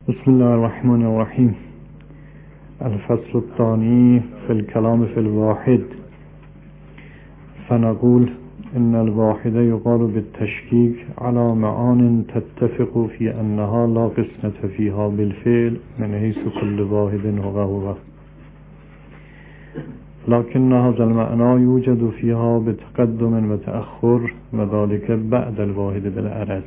بسم الله الرحمن الرحیم. الفصل الثانی في الكلام في الواحد. فنقول إن الواحد يقال بالتشكيك على معان تتفق في أنها لا قسمة فيها بالفعل من حيث كل واحد هو لكن هذا المعنى يوجد فيها بتقدم وتأخر وذلك بعد الواحد بالعرض.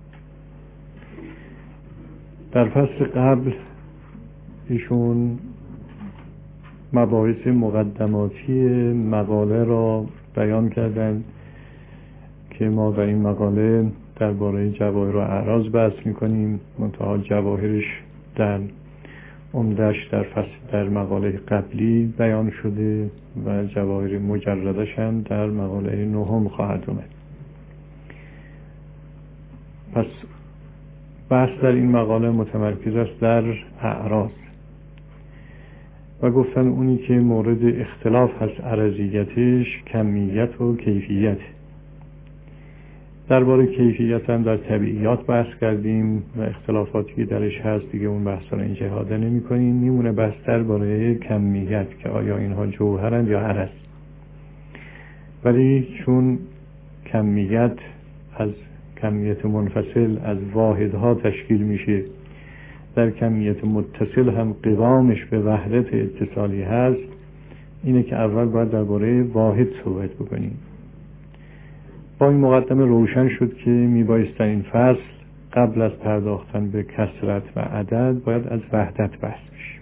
در فصل قبل ایشون مباحث مقدماتی مقاله را بیان کردند که ما در این مقاله درباره جواهر و اعراض بحث می‌کنیم. منتها جواهرش در عمده‌اش در مقاله قبلی بیان شده و جواهر مجردش هم در مقاله نهم خواهد اومد. پس بحث در این مقاله متمرکز است در اعراض و گفتن اونی که مورد اختلاف هست عرضیتش کمیت و کیفیت. درباره کیفیت هم در طبیعیات بحث کردیم و اختلافاتی که درش هست دیگه اون بحث را اینجا احاطه نمی کنیم. میمونه بحث درباره کمیت که آیا اینها جوهرند یا عرض. ولی چون کمیت از کمیت منفصل از واحدها تشکیل میشه، در کمیت متصل هم قوامش به وحدت اتصالی هست، اینه که اول باید درباره واحد صحبت بکنیم. با این مقدمه روشن شد که میبایست در این فصل قبل از پرداختن به کثرت و عدد باید از وحدت بحث بشه.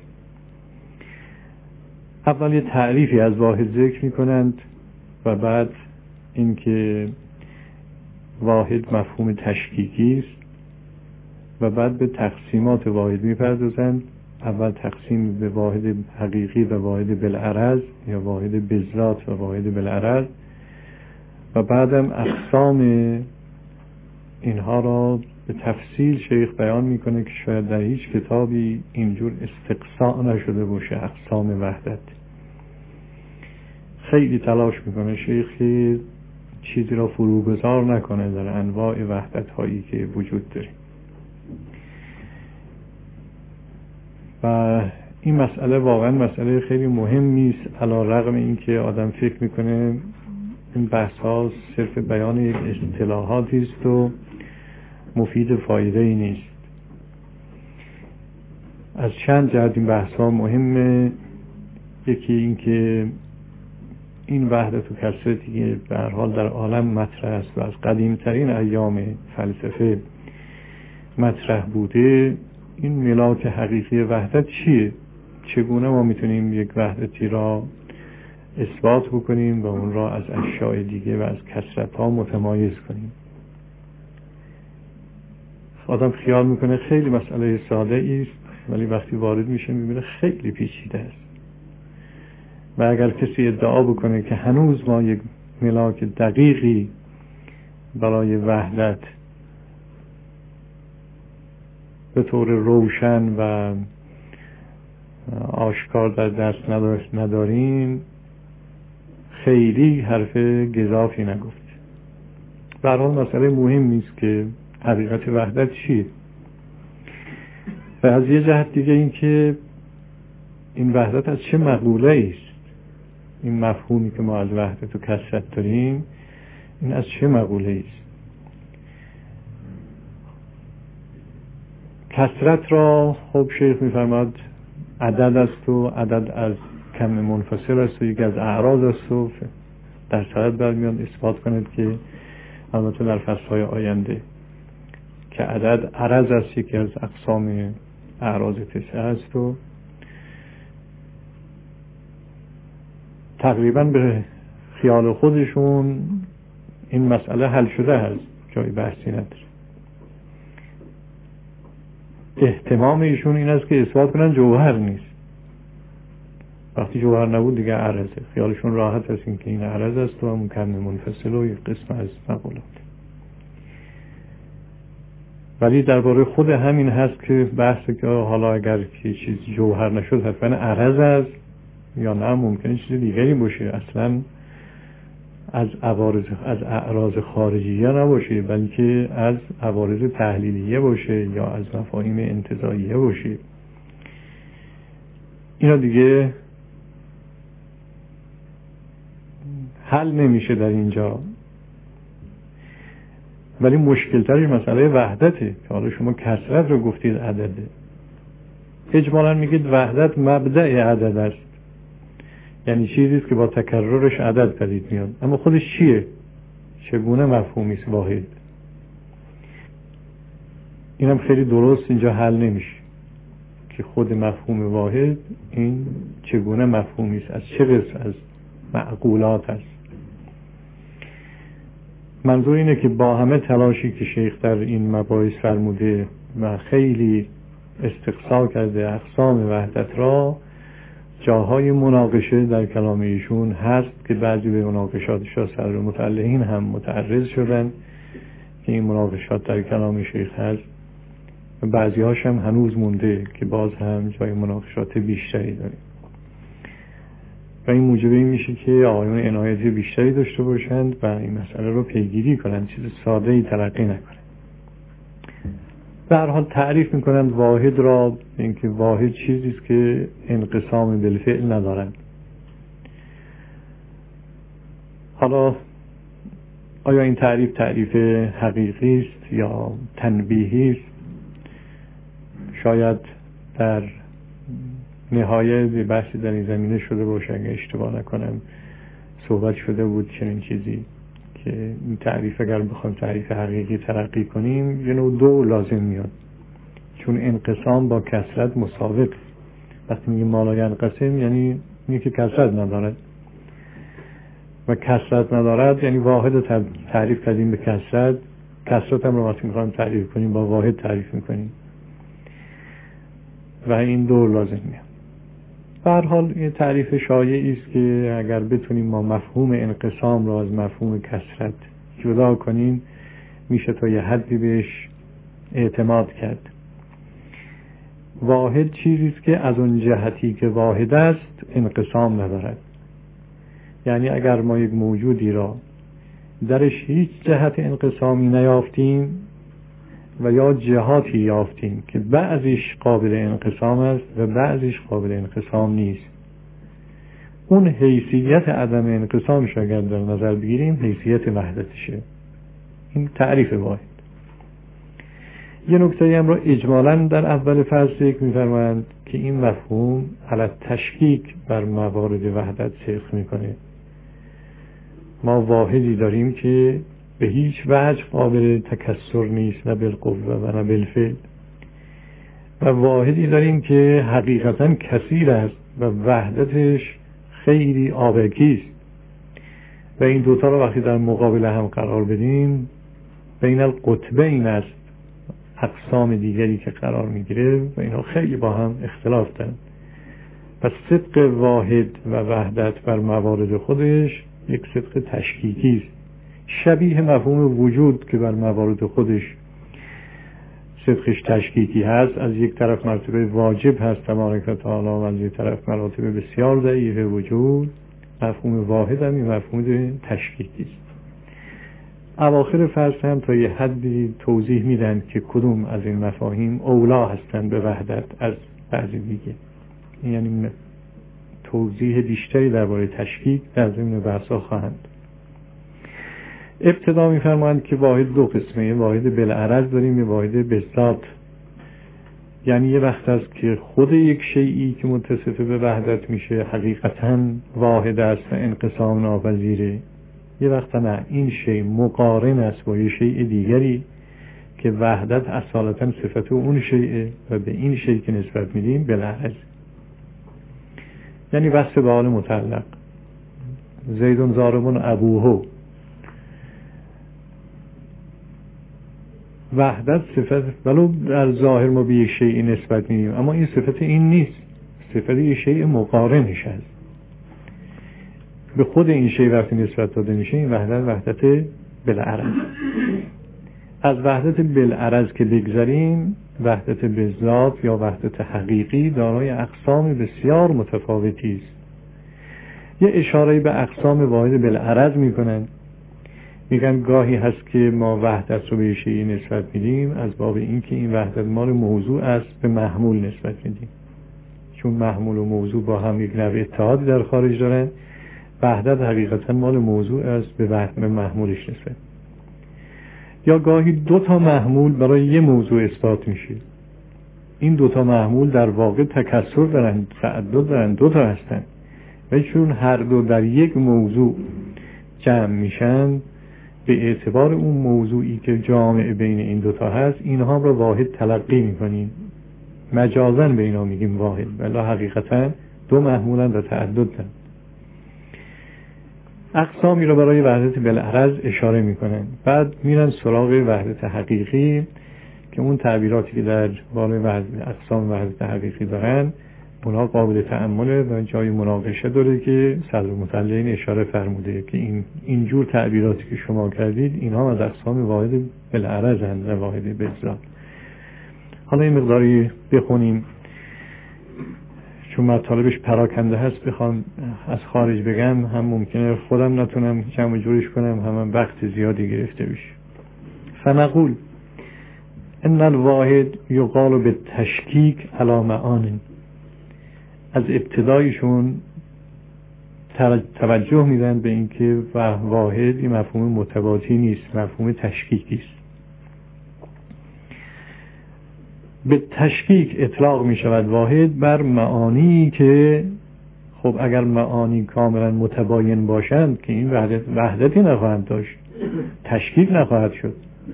اول یه تعریفی از واحد ذکر میکنند و بعد اینکه واحد مفهوم تشکیکی است و بعد به تقسیمات واحد میپردازند. اول تقسیم به واحد حقیقی و واحد بالعرض یا واحد بالذات و واحد بالعرض و بعدم اقسام اینها را به تفصیل شیخ بیان میکنه که شاید در هیچ کتابی اینجور استقصاء نشده باشه. اقسام وحدت خیلی تلاش میکنه شیخ که چیزی را فروگذار نکنه در انواع وحدت هایی که وجود داره و این مسئله واقعا مسئله خیلی مهمی است، علی رغم اینکه آدم فکر میکنه این بحث ها صرف بیان یک اصطلاحاتی است و مفید فایده ای نیست. از چند جهت این بحث ها مهمه. یکی اینکه این وحدت و کثرتی که به هر حال در عالم مطرح است و از قدیمترین ایام فلسفه مطرح بوده، این ملاک حقیقی وحدت چیه؟ چگونه ما میتونیم یک وحدتی را اثبات بکنیم و اون را از اشیاء دیگه و از کثرت ها متمایز کنیم؟ آدم خیال میکنه خیلی مسئله ساده است، ولی وقتی وارد میشه میبینه خیلی پیچیده است. و اگر کسی ادعا بکنه که هنوز ما یک ملاک دقیقی برای وحدت به طور روشن و آشکار در دست نداریم، خیلی حرف گزافی نگفت. به هر حال مسئله مهم نیست که حقیقت وحدت چیه. و از یه جهت دیگه این که این وحدت از چه مقوله است، این مفهومی که ما از وحدت و کثرت داریم این از چه مقوله است. کثرت را خب شیخ میفرماد عدد است و عدد از کم منفصل است و یکی از اعراض است و در صدد برمیاد اثبات کنید که البته در فصلهای آینده که عدد عرض است، یکی از اقسام اعراض تسعه است و تقریبا به خیال خودشون این مسئله حل شده هست، جای بحثی نداره. اهتمام ایشون این است که اثبات کنن جوهر نیست. وقتی جوهر نبود دیگه عرضه. خیالشون راحت است این که این عرض است و همون کم منفصل و یک قسم از مقولات. ولی درباره خود همین هست که بحثه که حالا اگر که چیز جوهر نشد حتما عرض است یا نه ممکنه چیز دیگری باشه. اصلا از اعراض خارجیه نباشه، بلکه از عوارض تحلیلیه باشه یا از مفاهیم انتزاعیه باشه. اینا دیگه حل نمیشه در اینجا. ولی مشکلترش مسئله وحدته که حالا شما کثرت رو گفتید عدده، اجمالا میگید وحدت مبدأ عدد است، یعنی چیزی است که با تکررش عدد پدید میاد. اما خودش چیه؟ چگونه مفهومی است واحد؟ اینم خیلی درست اینجا حل نمیشه که خود مفهوم واحد این چگونه مفهومی است، از چه قسم از معقولات است. منظور اینه که با همه تلاشی که شیخ در این مباحث فرموده و خیلی استقصا کرده اقسام وحدت را، جاهای مناقشه در کلام ایشون هست که بعضی به مناقشاتش صدر متعلقین هم متعرض شدن که این مناقشات در کلام شیخ هست و بعضی هاش هم هنوز مونده که باز هم جای مناقشات بیشتری داریم و این موجب این میشه که آقایون عنایت بیشتری داشته باشند و این مسئله رو پیگیری کنند، چیز ساده ای تلقی نکنند. به هر حال تعریف میکنند واحد را، اینکه واحد چیزی است که انقسام بالفعل ندارد. حالا آیا این تعریف حقیقی است یا تنبیهی است؟ شاید در نهایت به بحثی در این زمینه شده باشه، اگه اشتباه نکنم صحبت شده بود چنین چیزی که این تعریف اگر بخوایم تعریف حقیقی ترقی کنیم یه نوع دو لازم میاد، چون انقسام با کثرت مساوق. وقتی میگیم ما لا ینقسم یعنی اینه که کثرت ندارد و کثرت ندارد یعنی واحد تعریف کردیم به کثرت، کثرت هم رو وقتی میخوایم تعریف کنیم با واحد تعریف میکنیم و این دو لازم میاد. به هر حال این تعریف شایعی است که اگر بتونیم ما مفهوم انقسام را از مفهوم کثرت جدا کنیم میشه تا یه حدی بهش اعتماد کرد. واحد چیزی است که از اون جهتی که واحد است انقسام ندارد. یعنی اگر ما یک موجودی را درش هیچ جهت انقسامی نیافتیم و یا جهاتی یافتیم که بعضیش قابل انقسام است و بعضیش قابل انقسام نیست، اون حیثیت عدم انقسامش اگر در نظر بگیریم حیثیت وحدتشه. این تعریف واحد. یه نکته هم را اجمالاً در اول فصل ذکر می‌فرمایند که این مفهوم علی تشکیک بر موارد وحدت صدق میکنه. ما واحدی داریم که به هیچ وجه قابل تکسر نیست، نه بالقوه و نه بالفعل، و واحدی داریم که حقیقتاً کثیر است و وحدتش خیلی آبکی است و این دوتا رو وقتی در مقابل هم قرار بدیم بین القطبین است اقسام دیگری که قرار میگیره و اینا خیلی با هم اختلاف دارن. پس صدق واحد و وحدت بر موارد خودش یک صدق تشکیکی است، شبیه مفهوم وجود که بر موارد خودش صدقش تشکیکی هست. از یک طرف مرتبه واجب هست تبارک و تعالی و از یک طرف مراتب بسیار ضعیف وجود. مفهوم واحد هم این مفهوم تشکیکی است. اواخر فصل هم تا یه حدی توضیح میدن که کدوم از این مفاهیم اولا هستند به وحدت از بعضی دیگه، یعنی توضیح بیشتری درباره تشکیک در ضمن بحثا خواهند. ابتدا میفرمایند که واحد دو قسمه، واحد بالعرض داریم، یه واحد بالذات. یعنی یه وقت است که خود یک شیئی که متصف به وحدت میشه حقیقتاً واحد است و انقسام ناپذیره، یه وقت نه، این شیء مقارن است با یه شیء دیگری که وحدت اصالتاً صفت اون شیء و به این شیء که نسبت میدیم بالعرض. یعنی وصف به حال مطلق، زیدون ضاربون ابوهو، وحدت صفت ولو در ظاهر ما به یک شیء نسبت میدیم اما این صفت این نیست، صفت یک شیء مقارنش است. به خود این شیء وقتی نسبت داده میشه این وحدت بالعرض. از وحدت بالعرض که بگذاریم، وحدت بالذات یا وحدت حقیقی دارای اقسام بسیار متفاوتی است. یه اشاره به اقسام واحد بالعرض میکنن، میگن گاهی هست که ما وحدت رو به شیئی نسبت میدیم از باب اینکه این وحدت مال موضوع است، به محمول نسبت میدیم، چون محمول و موضوع با هم یک نوع اتحادی در خارج دارن. وحدت حقیقتا مال موضوع است، به محمولش نسبت. یا گاهی دو تا محمول برای یه موضوع اثبات میشه، این دو تا محمول در واقع تکثر دارن، تعدد دارن، دو تا هستن، و چون هر دو در یک موضوع جمع میشن، به اعتبار اون موضوعی که جامع بین این دوتا هست، اینها رو واحد تلقی میکنیم، مجازاً به اینا میگیم واحد، ولی حقیقتا دو محمولن و تعدد دارن. اقسامی رو برای وحدت بالعرض اشاره میکنن. بعد میرن سراغ وحدت حقیقی که اون تعبیراتی که در بالای اقسام وحدت حقیقی دارن اونها قابل تأمله و جای مناقشه داره که صدر مطلعین اشاره فرموده که اینجور تعبیراتی که شما کردید اینها از اقسام واحد بالعرض هستند، واحد بالذات. حالا این مقداری بخونیم چون مطالبش پراکنده هست، بخوام از خارج بگم هم ممکنه خودم نتونم جمع جورش کنم، هم وقت زیادی گرفته بشه. فنقول ان الواحد یقال بالتشکیک علی معان. از ابتدایشون توجه میدن به اینکه واحد این مفهوم متباطی نیست، مفهوم تشکیکی است. به تشکیک اطلاق می شود واحد بر معانی که خب اگر معانی کاملا متباین باشند که این وحدتی نخواهند داشت، تشکیک نخواهد شد.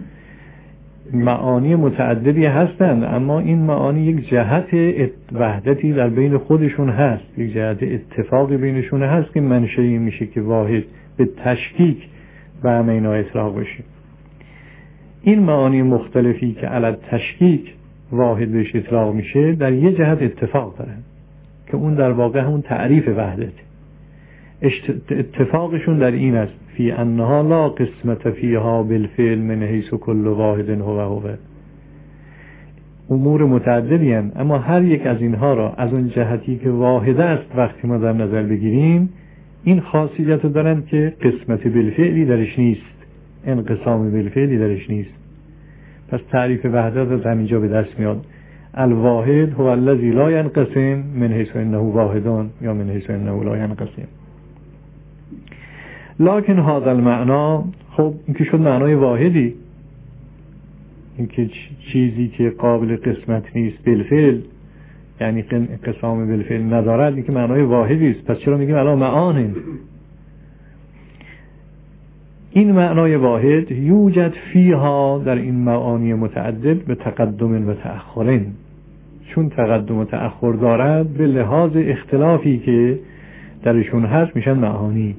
معانی متعددی هستند اما این معانی یک جهت وحدتی در بین خودشون هست، یک جهت اتفاقی بینشون هست که منشئی میشه که واحد به تشکیک به همه اینا اطلاق بشه. این معانی مختلفی که علی تشکیک واحد بهش اطلاق میشه در یه جهت اتفاق دارن که اون در واقع همون تعریف وحدت. اتفاقشون در این است فی انها لا قسمت فیها بالفعل من حیث کل واحد هو. امور متعددی هستند اما هر یک از اینها را از اون جهتی که واحد است وقتی ما در نظر بگیریم این خاصیت دارند که قسمت بالفعلی درش نیست، انقسام بالفعلی درش نیست. پس تعریف وحدت از همینجا به دست میاد. الواحد هو الذی لا ینقسم من حیث انه واحدان یا من حیث انه لا ینقسم. لکن هذا المعنا، خب این که شد معنای واحدی، این که چیزی که قابل قسمت نیست بالفعل یعنی انقسام بالفعل ندارد، این که معنای واحدی است. پس چرا میگیم الان معانه؟ این معنای واحد یوجد فیها در این معانی متعدد به تقدم و تأخرین، چون تقدم و تأخر دارد به لحاظ اختلافی که درشون هست میشن معانی.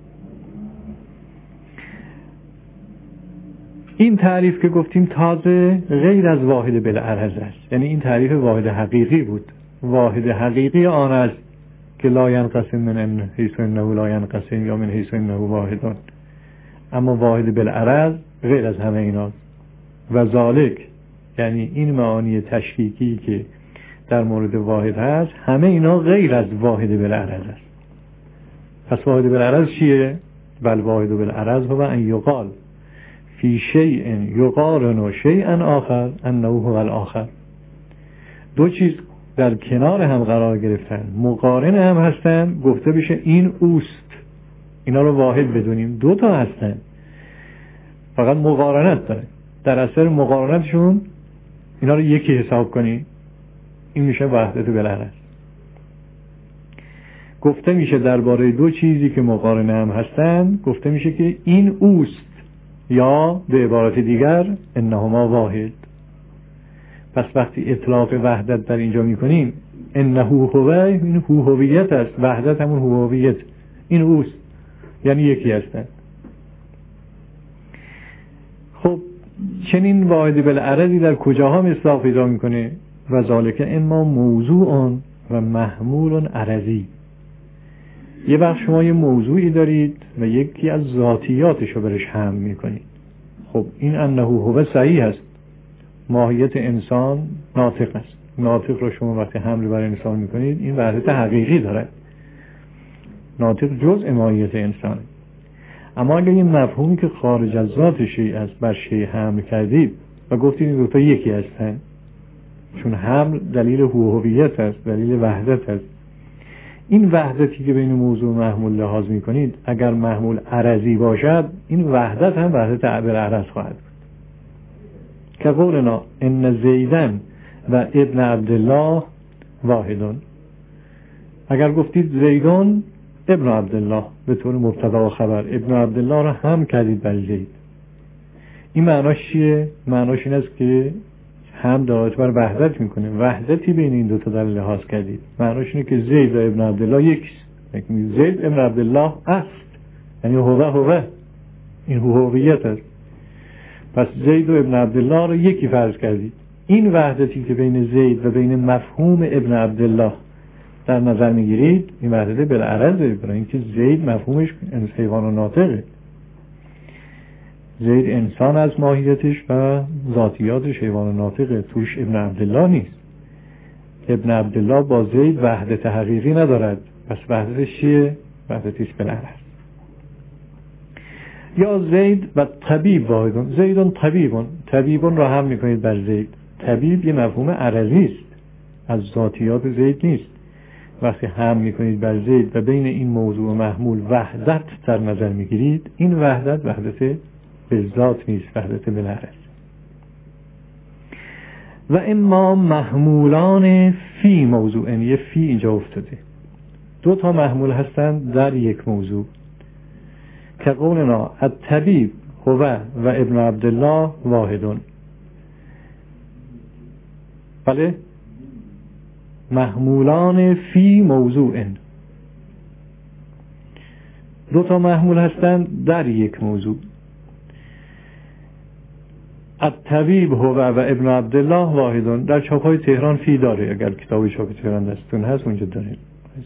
این تعریف که گفتیم تازه غیر از واحد بالعرض است، یعنی این تعریف واحد حقیقی بود. واحد حقیقی آن است که لا ینقسم من حیث انه لا ینقسم یا من حیث انه واحدان. اما واحد بالعرض غیر از همه ایناست. و ذالک یعنی این معانی تشکیکی که در مورد واحد هست همه اینا غیر از واحد بالعرض است. پس واحد بالعرض چیه؟ بل واحد بالعرض هو ان یقال فی شیء یقارن شیئا آخر انه هو الاخر. دو چیز در کنار هم قرار گرفتن، مقارن هم هستن، گفته بشه این اوست. اینا رو واحد بدونیم، دو تا هستن فقط مقارنت داره، در اثر مقارنتشون اینا رو یکی حساب کنیم، این میشه وحدت بالعرض. گفته میشه درباره دو چیزی که مقارنه هم هستن، گفته میشه که این اوست یا به عبارت دیگر انهما واحد. پس وقتی اطلاق وحدت در اینجا میکنیم انه هو، این هویت است، وحدت همون هویت، این اوست یعنی یکی هستن. خب چنین واحد بالعرضی در کجاها مصداق پیدا میکنه؟ و ذالک اما موضوع و محمول عرضی. یه وقت شما یه موضوعی دارید و یکی از ذاتیاتش رو برش حمل میکنید. خب این انه هو صحیح است، ماهیت انسان ناطق است، ناطق رو شما وقتی حمل بر انسان میکنید این وحدت حقیقی داره. ناطق جزء ماهیت انسانه. اما اگر این مفهومی که خارج از ذات شیء است بر شیء حمل کردید و گفتید این دوتا یکی هستن، چون حمل دلیل هویت است، دلیل وحدت است، این وحدتی که بین موضوع و محمول لحاظ میکنید اگر محمول عرضی باشد، این وحدت هم وحدت بالعرض خواهد بود. که قولنا ان زیدن و ابن عبدالله واحدون، اگر گفتید زیدون ابن عبدالله به طور مبتدا و خبر، ابن عبدالله را هم کردید بر زید، این معناش چیه؟ معناش این است که هم دعایت بر وحدت میکنه، وحدتی بین این دوتا در لحاظ کردید. معناش اینه که زید و ابن عبدالله یکیست. زید ابن عبدالله است، یعنی هو این هویت است. پس زید و ابن عبدالله رو یکی فرض کردید. این وحدتی که بین زید و بین مفهوم ابن عبدالله در نظر میگیرید، این وحدت بالعرضه، برای اینکه زید مفهومش حیوان و ناطقه. زید انسان از ماهیتش و ذاتیاتش حیوان و ناطقه، توش ابن عبدالله نیست. ابن عبدالله با زید وحدت حقیقی ندارد، پس وحدتش چیه؟ وحدتش بالعرض. یا زید و طبیب واحدون، زیدون طبیبون را هم میکنید بر زید. طبیب یه مفهوم عرضی است، از ذاتیات زید نیست. وقتی هم میکنید بر زید و بین این موضوع و محمول وحدت در نظر میگیرید، این وحدت به ذات نیست، وحدت بالعرض. و اما محمولان فی موضوع، یه فی اینجا افتاده، دو تا محمول هستند در یک موضوع. که قولنا الطبیب هو و ابن عبدالله واحدون. بله، محمولان فی موضوع، دو تا محمول هستند در یک موضوع. الطبیب هو و ابن عبدالله واحدون در چاپ‌های تهران فی داره، اگر کتاب چاپ تهران دستون هست اونجا داره.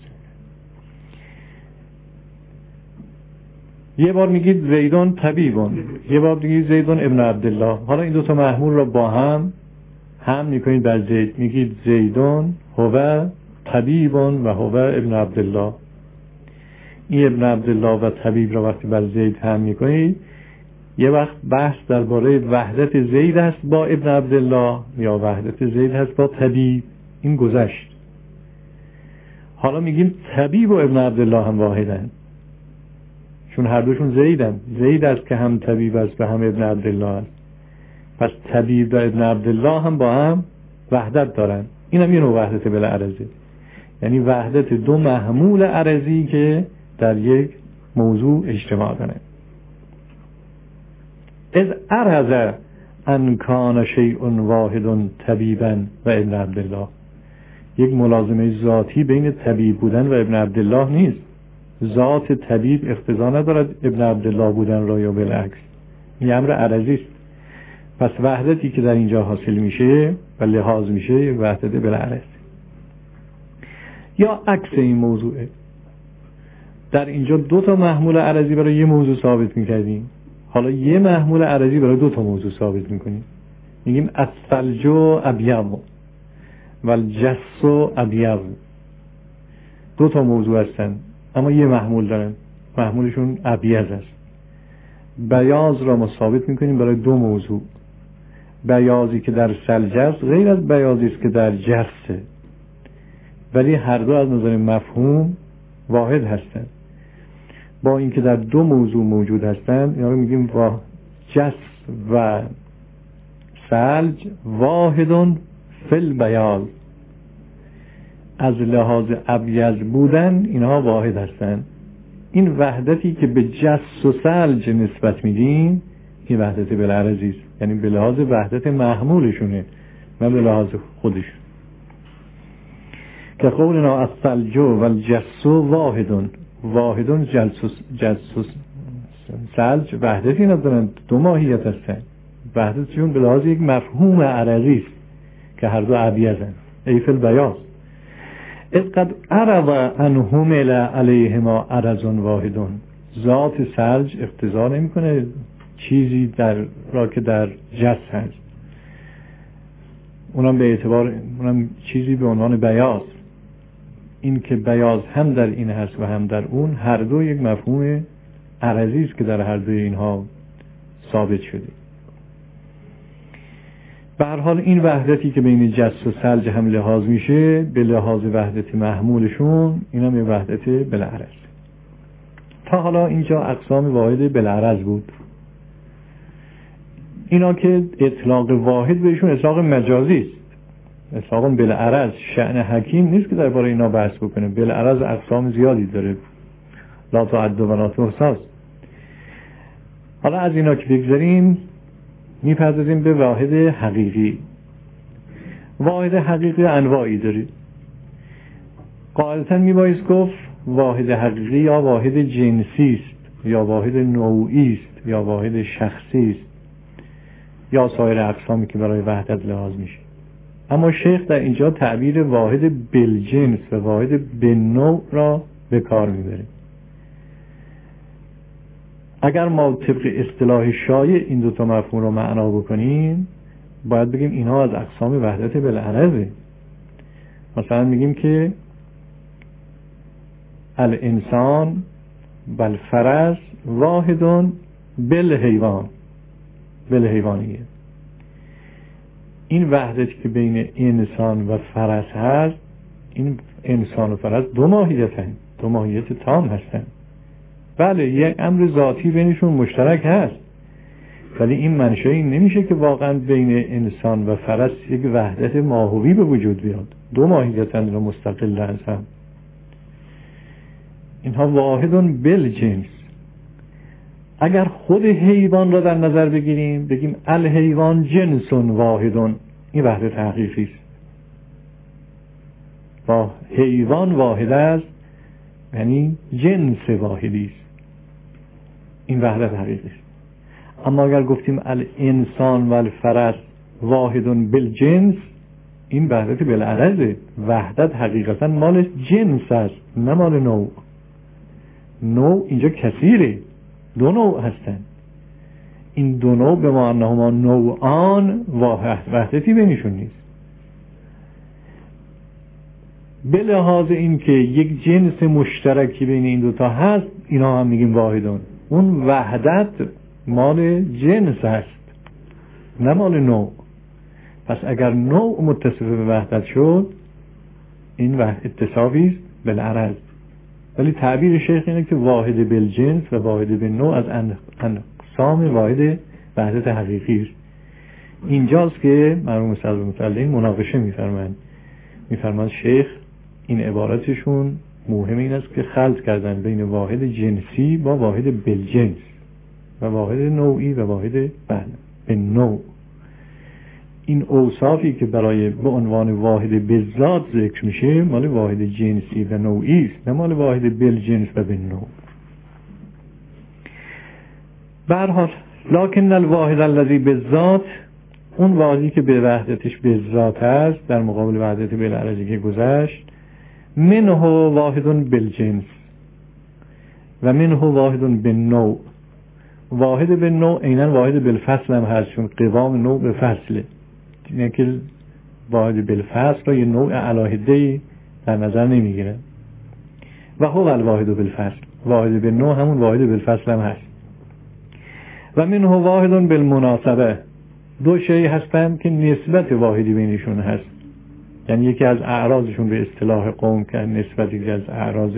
یه بار میگید زیدون طبیبون، یه بار میگید زیدون ابن عبدالله. حالا این دو تا محمول را با هم میکنید بر زید، میگید زیدون هو طبیبون و هو ابن عبدالله. این ابن عبدالله و طبیب را وقتی بر زید هم میکنید، یه وقت بحث درباره وحدت زید هست با ابن عبدالله یا وحدت زید هست با طبیب، این گذشت. حالا میگیم طبیب و ابن عبدالله هم واحدن، چون هر دوشون زیدن. زید است که هم طبیب است و هم ابن عبدالله است. پس طبیب و ابن عبدالله هم با هم وحدت دارن. این هم یه نوع وحدت بالعرضه، یعنی وحدت دو محمول عرضی که در یک موضوع اجتماع دارن. از عرض ان کان شیء واحد طبیبا و ابن عبدالله، یک ملازمه ذاتی بین طبیب بودن و ابن عبدالله نیست. ذات طبیب اقتضا ندارد ابن عبدالله بودن را یا بالعکس، این امر عرضی است. پس وحدتی که در اینجا حاصل میشه و لحاظ میشه وحدت بالعرض. یا عکس این موضوعه، در اینجا دو تا محمول عرضی برای یه موضوع ثابت میکردیم، حالا یه محمول عرضی برای دو تا موضوع ثابت میکنیم. میگیم الثلج ابیض و الجس ابیض، دو تا موضوع هستن اما یه محمول دارن، محمولشون ابیض است. بیاض را ما ثابت میکنیم برای دو موضوع. بیاضی که در ثلج است غیر از بیاضی است که در جسه، ولی هر دو از نظر مفهوم واحد هستند. با اینکه در دو موضوع موجود هستند، اینا رو میگیم جس و ثلج واحدون فی البیاض، از لحاظ ابیض بودن اینها واحد هستند. این وحدتی که به جس و ثلج نسبت میدیم این وحدت بالعرضی است، یعنی به لحاظ وحدت محمولشونه نه به لحاظ خودشون. که قولنا الثلج و الجس واحدون، واحدون جس و ثلج وحدتی ندارن، دو ماهیت هستن. وحدتشون به لحاظ یک مفهوم عرضی است که هر دو ابیضن، ای فی البیاض. اذ قد عرض انهم علیهما عرض واحدون، ذات ثلج اقتضا نمیکنه چیزی در را که در جس هست، اونم به اعتبار اونم چیزی به عنوان بیاض. این که بیاض هم در این هست و هم در اون، هر دو یک مفهوم عرضی است که در هر دوی اینها ثابت شده. به هر حال این وحدتی که بین جس و ثلج هم لحاظ میشه به لحاظ وحدت محمولشون، این هم یه وحدت بالعرض. تا حالا اینجا اقسام واحد بالعرض بود. اینا که اطلاق واحد بهشون اطلاق مجازی است، اطلاق بالعرض. شأن حکیم نیست که درباره اینا بحث بکنه. بالعرض اقسام زیادی داره، لا تعد و لا تحصی. حالا از اینا که بگذاریم میپردازیم به واحد حقیقی. واحد حقیقی انواعی داره. قاعدتاً میبایست گفت واحد حقیقی یا واحد جنسی است، یا واحد نوعی است، یا واحد شخصی است، یا سایر اقسامی که برای وحدت لحاظ میشه. اما شیخ در اینجا تعبیر واحد بالجنس و واحد بالنوع را به کار میبره. اگر ما طبق اصطلاح شایع این دو تا مفهوم رو معنا بکنیم، باید بگیم اینها از اقسام وحدت بالعرضه. مثلا میگیم که الانسان بالفرس واحد بالحیوان، بالحیوانیه. این وحدتی که بین انسان و فرس هست، این انسان و فرس دو ماهیتن، دو ماهیت تام هستن. بله یک امر ذاتی بینشون مشترک هست، ولی این منشأ نمیشه که واقعا بین انسان و فرس یک وحدت ماهوی به وجود بیاد. دو ماهیتن و مستقل هستن. اینها واحدون بالجنس. اگر خود حیوان را در نظر بگیریم، بگیم الحیوان جنسون واحدون، این وحدت حقیقی است. با حیوان واحد است، یعنی جنس واحدی است. این وحدت حقیقی است. اما اگر گفتیم الانسان و الفرس واحدون بالجنس، این وحدت بالعرضه. وحدت حقیقتا مال جنس است، نه مال نوع. نوع اینجا کثیره، دو نوع هستن. این دو نوع به معنی هما نوعان، وحدتی بینشون نیست. به لحاظ این که یک جنس مشترکی بین این دوتا هست، اینا هم میگیم واحدون. اون وحدت مال جنس هست، نه مال نوع. پس اگر نوع متصف به وحدت شد، این اتصافی است بالعرض. ولی تعبیر شیخ اینه که واحد بالجنس و واحد بالنوع از اقسام واحد وحدت حقیقی است. اینجاست که مرحوم صدر مطلعین مناقشه میفرمایند شیخ این عبارتشون مهم این است که خلط کردن بین واحد جنسی با واحد بالجنس و واحد نوعی و واحد بالنوع. این اوصافی که برای به عنوان واحد بالذات ذکر میشه مال واحد جنسی و نوعی است، نه مال واحد بالجنس و بالنوع. به هر حال لکن الواحد الذی بالذات، اون واحدی که به وحدتش بالذات است در مقابل وحدت بالعرضی که گذشت، منه واحد بالجنس و منه واحد بالنوع. واحد بالنوع عیناً واحد بالفصل هم هست، چون قوام نوع به فصله. اینه که واحد بالفصل را یه نوع علاهده‌ای در نظر نمیگیره. و هو الواحد بالفصل، واحد بالنوع همون واحد بالفصل هم هست. و منه واحد بالمناسبه، دو شی هستن که نسبت واحدی بینشون هست. یعنی یکی از اعراضشون به اصطلاح قوم که نسبتی از اعراض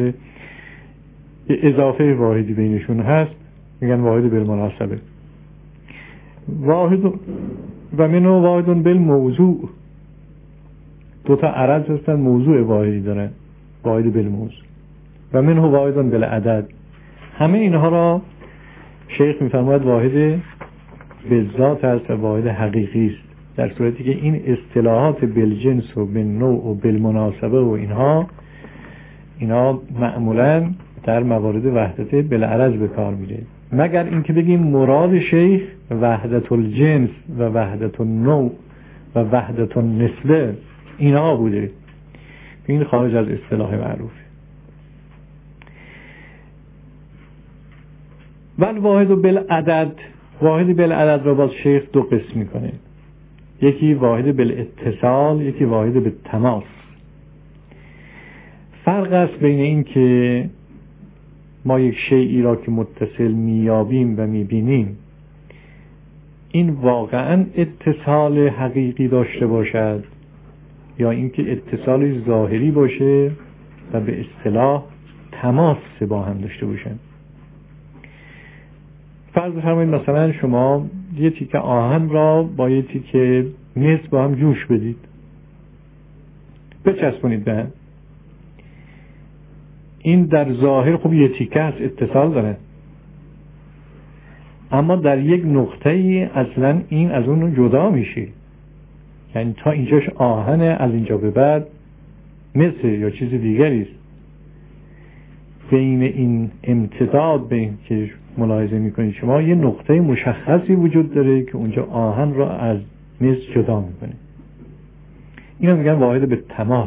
اضافه واحدی بینشون هست، میگن واحد بالمناسبه. واحد و منه واحد بالموضوع، دو تا عرض هستن موضوع واحدی دارن، واحد بالموضوع. و منه واحد بالعدد. همه اینها را شیخ میفرماید واحد بالذات هست و واحد حقیقی است، در صورتی که این اصطلاحات بالجنس و بالنوع و بالمناسبه و اینا معمولا در موارد وحدت بالعرض به کار میره. مگر اینکه بگیم مراد شیخ وحدت الجنس و وحدت النوع و وحدت النسبه اینا بوده، این خارج از اصطلاح معروف. ول واحد بالعدد، واحد بالعدد را باز شیخ دو قسم میکنه، یکی واحد بالاتصال، یکی واحد بالتماس. فرق است بین این که ما یک شیئی را که متصل میابیم و میبینیم این واقعا اتصال حقیقی داشته باشد یا اینکه اتصال ظاهری باشه و به اصطلاح تماس با هم داشته باشن. فرض فرمایید مثلا شما یه تیکه آهن را با یه تیکه مس با هم جوش بدید، بچسبونید به هم. این در ظاهر خب یه تیکه هست، اتصال داره، اما در یک نقطه‌ای اصلا این از اون جدا میشه. یعنی تا اینجاش آهنه، از اینجا به بعد مس یا چیز دیگری است. بین این امتداد بین که ملاحظه میکنید شما یه نقطه مشخصی وجود داره که اونجا آهن را از مس جدا میکنه. اینو میگن واحد به تماس.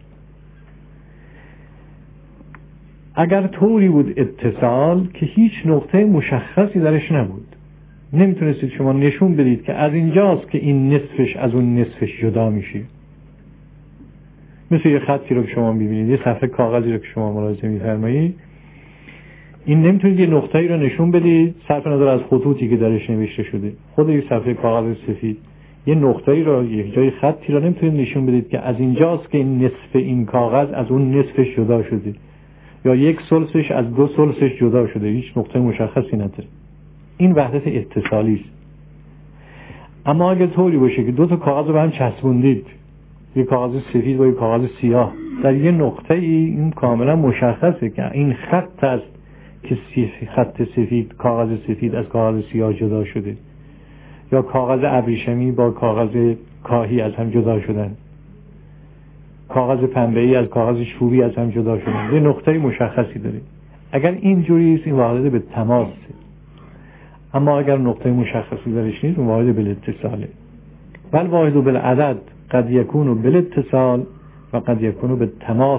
اگر طوری بود اتصال که هیچ نقطه مشخصی درش نبود، نمیتونستید شما نشون بدید که از اینجاست که این نصفش از اون نصفش جدا میشه. مثل یه خطی رو که شما میبینید، یه صفحه کاغذی رو که شما ملاحظه میفرمایید، این نمیتونید یه نقطه‌ای رو نشون بدید صرف نظر از خطوطی که درش نوشته شده. خود یه صفحه کاغذ سفید یه نقطه‌ای رو، یک جای خطی رو نمیتونید نشون بدید که از اینجاست که این نصف این کاغذ از اون نصفش جدا شده یا یک ثلثش از دو ثلثش جدا شده. هیچ نقطه مشخصی نداره. این وحدت اتصالی است. اما اگه طوری باشه که دو تا کاغذ رو به هم چسبوندید، یک کاغذ سفید با یک کاغذ سیاه، در یه نقطه این کاملا مشخصه که این خط است که خط سفید، کاغذ سفید از کاغذ سیاه جدا شده، یا کاغذ ابریشمی با کاغذ کاهی از هم جدا شدن، کاغذ پنبه‌ای از کاغذ چوبی از هم جدا شدن. یه نقطه مشخصی داره. اگر اینجوری است این واحد به تماسه. اما اگر نقطه مشخصی درش نیست اون واحد بالاتصاله. بل واحد بالعدد قد یکون بالاتصال و قد یکون بالتماس.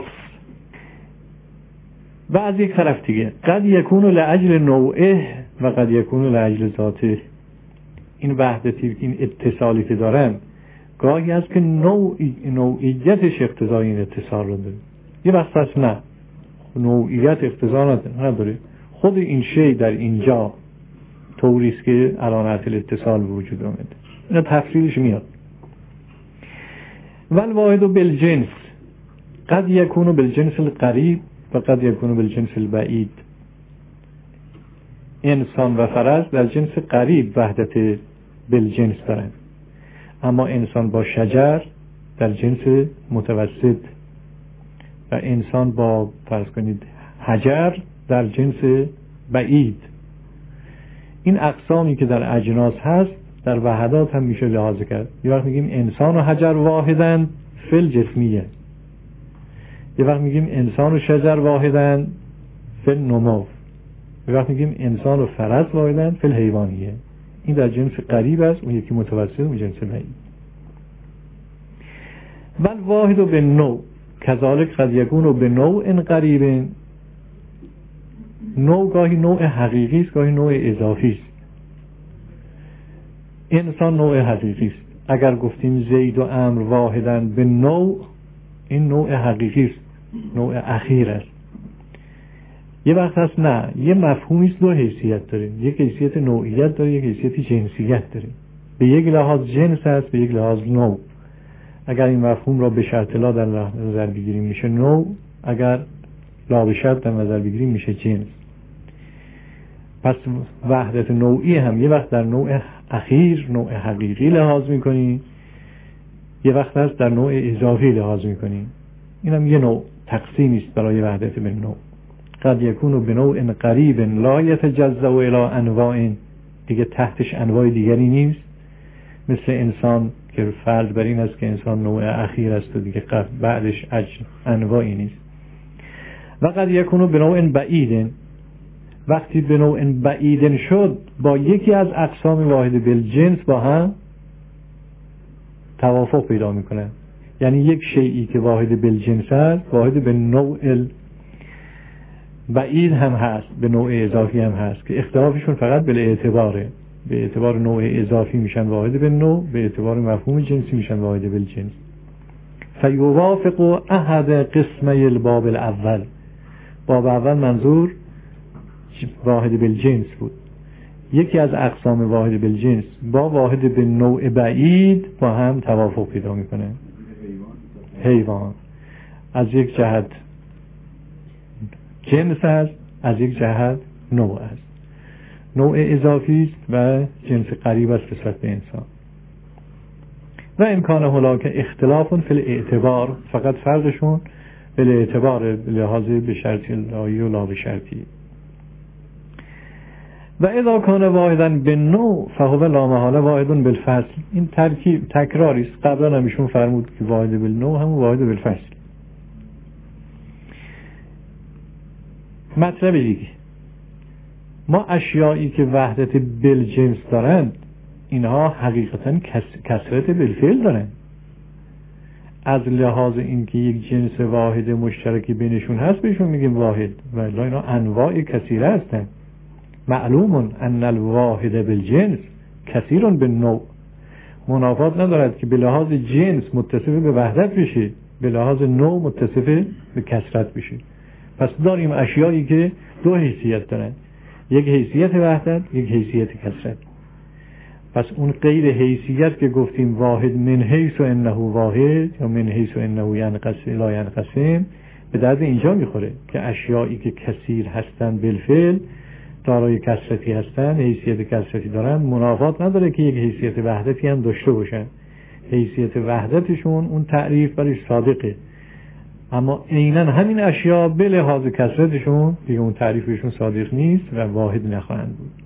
و از یک طرف دیگه قد یکون لأجل نوعه و قد یکون لأجل ذاته. این وحدتی، این اتصالی که دارن گاهی هست که نوعیتش اقتضای این اتصال رو داره، یه وقت هست نه، نوعیت اقتضا نداره. خود این شی در اینجا طوریست که علامت الاتصال به وجود آمده. اینا تفصیلش میاد. والواحد بالجنس قد یکون بالجنس القریب و قد یکون بالجنس البعید. انسان و فرس در جنس قریب وحدت بالجنس دارن، اما انسان با شجر در جنس متوسط و انسان با فرض کنید حجر در جنس بعید. این اقسامی که در اجناس هست در وحدات هم میشه لحاظ کرد. یه وقت میگیم انسان و حجر واحدن فی الجسمیه، یه وقت میگیم انسان و شجر واحدن فی النمو، یه وقت میگیم انسان و فرس واحدن فی الحیوانیه. این در جنس قریب است، اون یکی متوسط، اون جنس بعید. بل واحد به نوع کذالک قد یکون به نوع قریب. نوع گاهی نوع حقیقی است، گاهی نوع اضافی است. انسان نوع حقیقی است. اگر گفتیم زید و عمر واحدن به نوع، این نوع حقیقی است، نوع اخیر است. یه وقت هست نه، یه مفهومی است، دو حیثیت داره، یک حیثیت نوعیت داره، یک حیثیت جنسیت داره. به یک لحاظ جنس است، به یک لحاظ نوع. اگر این مفهوم را به شرط لا در نظر بگیریم میشه نوع، اگر لا به شرط در نظر بگیریم میشه جنس. پس وحدت نوعی هم یه وقت در نوع اخیر، نوع حقیقی لحاظ میکنی، یه وقت هست در نوع اضافی لحاظ میکنی. این هم یه نوع تقسیمی است برای وحدت به نوع. قد یکون به نوع قریب لا یتجزأ الی انواع، دیگه تحتش انواع دیگری نیست، مثل انسان که فرض بر این است که انسان نوع اخیر است و دیگه بعدش انواعی نیست. و قد یکون به نوع بعید، وقتی به نوع بعید شد با یکی از اقسام واحد بالجنس با هم توافق پیدا میکنه. یعنی یک شیئی که واحد بالجنس است واحد به نوع بعید هم هست، به نوع اضافی هم هست که اختلافشون فقط به اعتباره. به اعتبار نوع اضافی میشن واحد به نوع، به اعتبار مفهوم جنسی میشن واحد بالجنس. فیوافق احد قسمی الباب الاول. باب اول منظور واحد بالجنس بود. یکی از اقسام واحد بالجنس با واحد به نوع بعید با هم توافق پیدا میکنه. حیوان از یک جهت جنس است، از یک جهت نوع است، نوع اضافی است و جنس قریب است نسبت به انسان. و امکان هناک اختلاف فی الاعتبار، فقط فرقشون به اعتبار لحاظ به شرطی لایی و لا به شرطی. و اذا کان واحدا بالنوع فهو لا محاله واحد بالفصل. این تکراری است، قبلا هم ایشون فرمود که واحد بالنوع هم واحد بالفصل. مطلب دیگه، ما اشیایی که وحدت بالجنس دارند اینها حقیقتا کثرت بالفعل دارند. از لحاظ اینکه یک جنس واحد مشترکی بینشون هست بهشون میگیم واحد، ولی اینا انواع کثیره هستند. معلوم ان الواحد بالجنس کثیر بالنوع. منافات ندارد که به لحاظ جنس متصف به وحدت بشه، به لحاظ نوع متصف به کثرت بشه. پس داریم اشیایی که دو حیثیت دارن، یک حیثیت وحدت، یک حیثیت کثرت. پس اون غیر حیثیت که گفتیم واحد من حیث و انه واحد یا من حیث و انه ینقسم لا ینقسم به درد اینجا میخوره که اشیایی که کثیر هستن بالفعل دارای کثرتی هستن، حیثیت کثرتی دارن، منافات نداره که یک حیثیت وحدتی هم داشته باشن. حیثیت وحدتشون اون تعریف برای صادقه، اما عیناً همین اشیا به لحاظ کثرتشون دیگه اون تعریفشون صادق نیست و واحد نخواهند بود.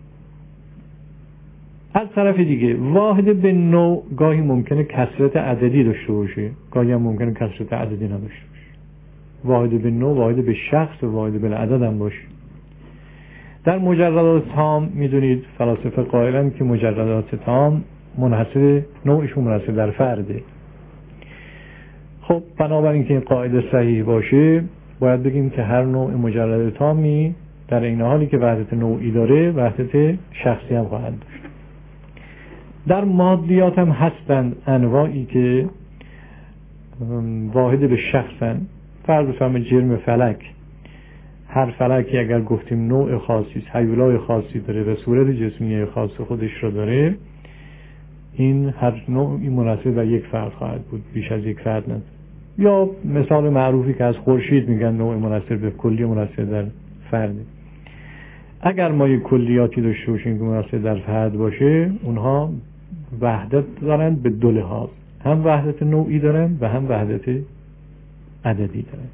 از طرف دیگه واحد به نوع گاهی ممکنه کثرت عددی داشته باشه، گاهی هم ممکنه کثرت عددی نداشته باشه. واحد به نوع واحد به شخص و واحد به عدد هم باشه. در مجردات تام میدونید فلاسفه قائلن که مجردات تام منحصر نوعشون منحصر در فرده. خب بنابراین که این قاعده صحیح باشه باید بگیم که هر نوع مجرد تامی در این حالی که وحدت نوعی داره وحدت شخصی هم خواهد داشت. در مادیات هم هستند انواعی که واحد به شخصن. فرض بفرمایید جرم فلک، هر فلکی اگر گفتیم نوع خاصی، هیولای خاصی داره و صورت جسمی خاص خودش رو داره، این هر نوعی مناسب بر یک فرد خواهد بود، بیش از یک فرد نه. یا مثال معروفی که از خورشید میگن نوع مناسب به کلی مناسب در فرد. اگر ما یک کلیاتی داشته باشیم که مناسب در فرد باشه، اونها وحدت دارند به دو لحاظ، هم وحدت نوعی دارند و هم وحدت عددی دارند.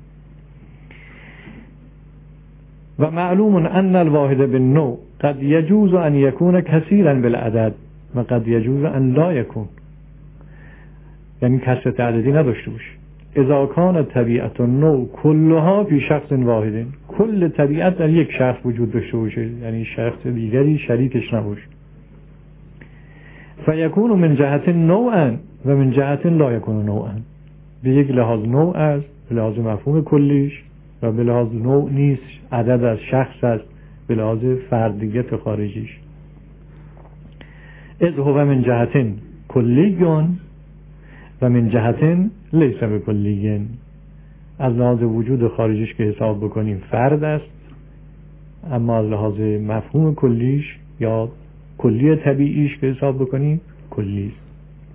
و معلوم ان الواحد بالنوع قد يجوز ان يكون كثيرا بالعدد و قد يجوز ان لا يكون، یعنی کثرت عددی نداشته باشه. اذا كان طبیعت النوع كلها في شخص واحد، کل طبیعت در یک شخص وجود داشته باشه، یعنی شخص دیگری شریکش نباشه. فيكون من جهت نوعا و من جهت لا يكون نوعا، به یک لحاظ نوع است، به لحاظ مفهوم کلیش، و به لحاظ نوع نیست، عدد از شخص است، به لحاظ فردیت خارجیش. اذ هو من جهت کلیون و من جهت لیس بکلیون، از لحاظ وجود خارجیش که حساب بکنیم فرد است، اما از لحاظ مفهوم کلیش یا کلی طبیعیش که حساب بکنیم کلی است.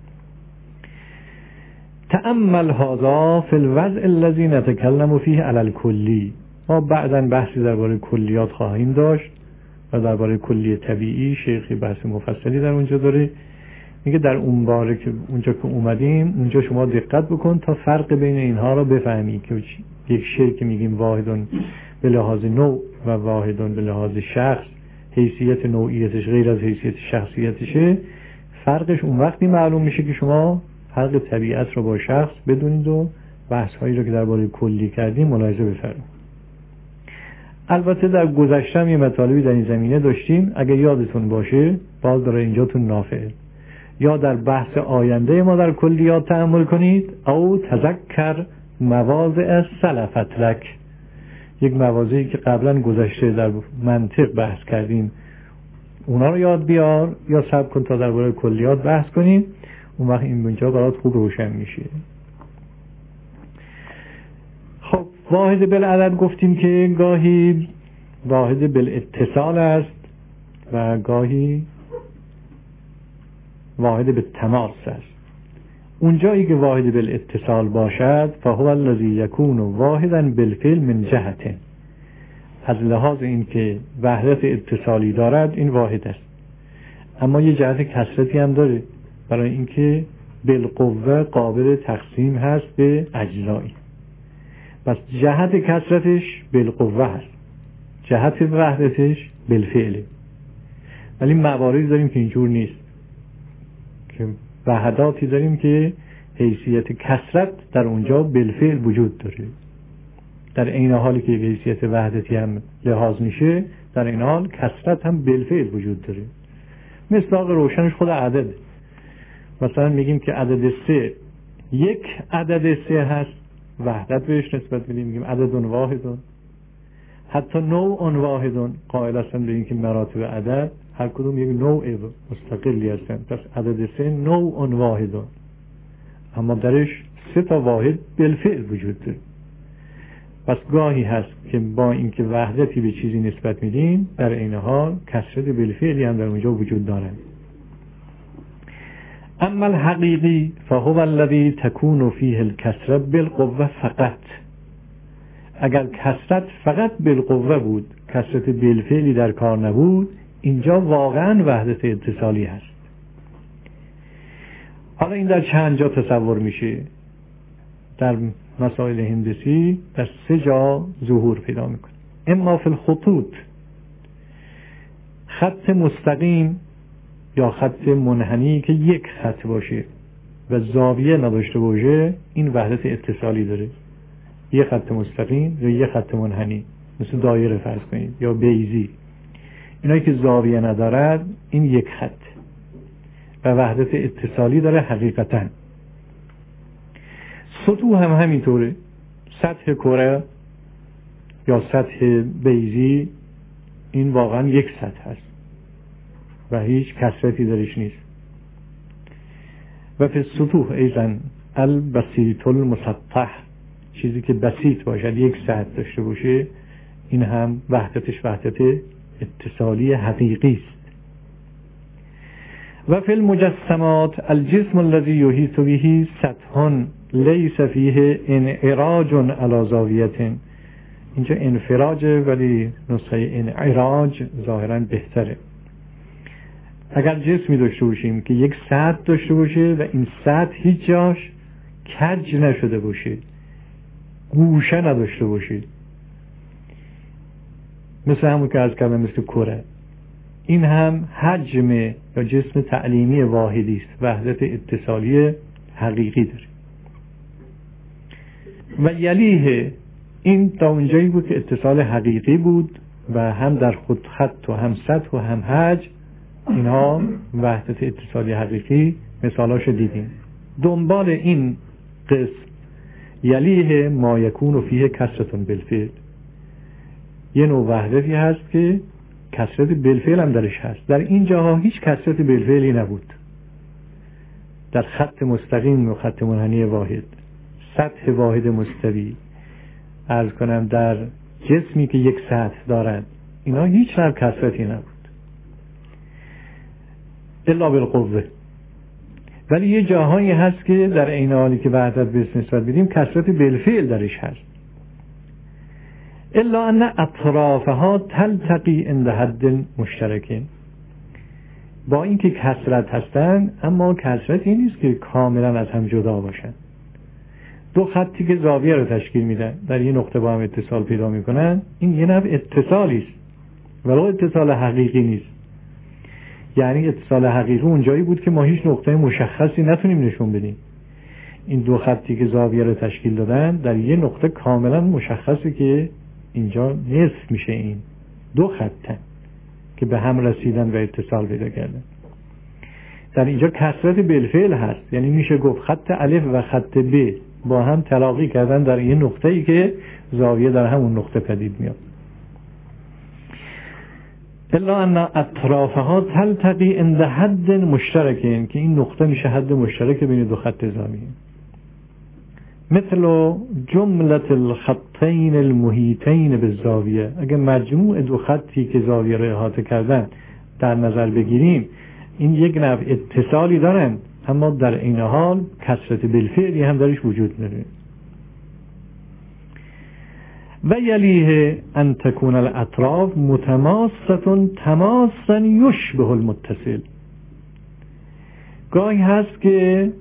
تأمل هذا فی الوضع الذی نتکلم فیه علی الکلی. ما بعداً بحثی درباره کلیات خواهیم داشت و درباره کلی طبیعی شیخی بحث مفصلی در اونجا داره. میگه در اون باره که اونجا که اومدیم اونجا شما دقت بکن تا فرق بین اینها رو بفهمی که یک شی که میگیم واحدون به لحاظ نوع و واحدون به لحاظ شخص، حیثیت نوعیتش غیر از حیثیت شخصیتشه، فرقش اون وقتی معلوم میشه که شما فرق طبیعت رو با شخص بدونید و بحث هایی رو که درباره کلی کردیم ملاحظه بفرمایید. البته در گذشته یه مطالبی در این زمینه داشتیم، اگر یادتون باشه باز داره اینجاتون نافعه، یا در بحث آینده ما در کلیات تأمل کنید او تذکر مواضع سلفت لک، یک مواضعی که قبلا گذشته در منطق بحث کردیم اونا رو یاد بیار یا صبر کن تا درباره کلیات بحث کنیم، اون وقت این اونجا برات خوب روشن میشه. واحد بالعدد گفتیم که گاهی واحد بالاتصال است و گاهی واحد بالتماس است. اونجایی که واحد بالاتصال باشد فهو الذی یکون واحدا بالفعل من جهته، از لحاظ این که وحدت اتصالی دارد این واحد است، اما یه جهت کثرتی هم داره، برای اینکه بالقوه قابل تقسیم هست به اجزایی. پس جهت کثرتش بالقوه هست، جهت وحدتش بالفعله. ولی مواردی داریم که اینجور نیست، که وحداتی داریم که حیثیت کثرت در اونجا بالفعل وجود داره، در این حالی که حیثیت وحدتی هم لحاظ میشه، در این حال کثرت هم بالفعل وجود داره. مثال روشنش خود عدد. مثلا میگیم که عدد 3 یک عدد 3 هست، وحدت بهش نسبت میدیم، میگیم عدد واحد. حتی نوع واحد قائل هستن به اینکه مراتب عدد هر کدوم یک نوع مستقلی هستن. پس عدد 3 نوع واحد، اما درش 3 تا واحد بالفعل وجود داره. پس گاهی هست که با اینکه وحدتی به چیزی نسبت میدیم، در این حال کثرت بالفعلی هم در اونجا وجود دارن. اما الحقیقی فهو الذی تکون فیه الکثره بالقوه فقط. اگر کثرت فقط بالقوه بود، کثرت بالفعلی در کار نبود، اینجا واقعا وحدت اتصالی هست. حالا این در چند جا تصور میشه؟ در مسائل هندسی در 3 جا ظهور پیدا میکنه. اما فی الخطوط، خط مستقیم یا خط منحنی که یک خط باشه و زاویه نداشته باشه، این وحدت اتصالی داره. یک خط مستقیم یا یک خط منحنی، مثل دایره فرض کنید یا بیضی، اینایی که زاویه ندارد این یک خط و وحدت اتصالی داره حقیقتا. سطوح هم همینطوره. سطح کره یا سطح بیضی این واقعا یک سطح هست و هیچ کثرتی درش نیست. و فی سطوح ایضا البسیط المسطح، چیزی که بسیط باشد، یک سطح داشته باشه، این هم وحدتش وحدت اتصالی حقیقی است. و فی المجسمات الجسم الذي يحيط به سطح لیس فیه انعراج علی زاویه. اینجا انفراجه ولی نسخه انعراج ظاهرا بهتره. اگر جسمی داشته باشیم که یک سطح داشته باشه و این سطح هیچ جاش کج نشده باشه، گوشه نداشته باشه، مثل همون که از کردم مثل کره، این هم حجم یا جسم تعلیمی واحدی است، وحدت اتصالی حقیقی داره. و یلیه، این تا اونجایی بود که اتصال حقیقی بود و هم در خود خط و هم سطح و هم حجم، اینها وحدت اتصالی حقیقی مثالاش دیدیم. دنبال این قسم یلیه ما یکون فیه کثرتون بالفعل، یه نوع وحدتی هست که کثرت بالفعل هم درش هست. در این جاها هیچ کثرت بالفعلی نبود، در خط مستقیم و خط منحنی واحد، سطح واحد مستوی، عرض کنم در جسمی که یک سطح دارد، اینا هیچ نوع کثرتی نبود الا بالقوه. ولی یه جاهایی هست که در این حالی که وحدت بهش نسبت بدیم کثرت بالفعل درش هست. الا ان اطرافها تلتقی عند حد مشترک، با اینکه کثرت هستن اما کثرت این نیست که کاملا از هم جدا باشن. دو خطی که زاویه رو تشکیل میدن در یه نقطه با هم اتصال پیدا میکنن، این یه نوع اتصالی است ولو اتصال حقیقی نیست. یعنی اتصال حقیقی اونجایی بود که ما هیچ نقطه مشخصی نتونیم نشون بدیم. این دو خطی که زاویه رو تشکیل دادن در یه نقطه کاملا مشخصه که اینجا نصف میشه. این دو خطن که به هم رسیدن و اتصال پیدا کردن. در اینجا کثرت بالفعل هست، یعنی میشه گفت خط الف و خط ب با هم تلاقی کردن در یه نقطه‌ای که زاویه در همون نقطه پدید میاد. الا ان اطرافها تلتقی عند حد مشترک، که این نقطه میشه حد مشترک بین دو خط زاویه. مثل جملت الخطین المحیطین بالزاویه. اگه مجموع دو خطی که زاویه رو احاطه کردن در نظر بگیریم، این یک نوع اتصالی دارن، اما در این حال کثرت بالفعلی هم درش وجود داره. و یلیه ان تکون الاطراف متماسه تماسا یشبه المتصل. گاهی هست که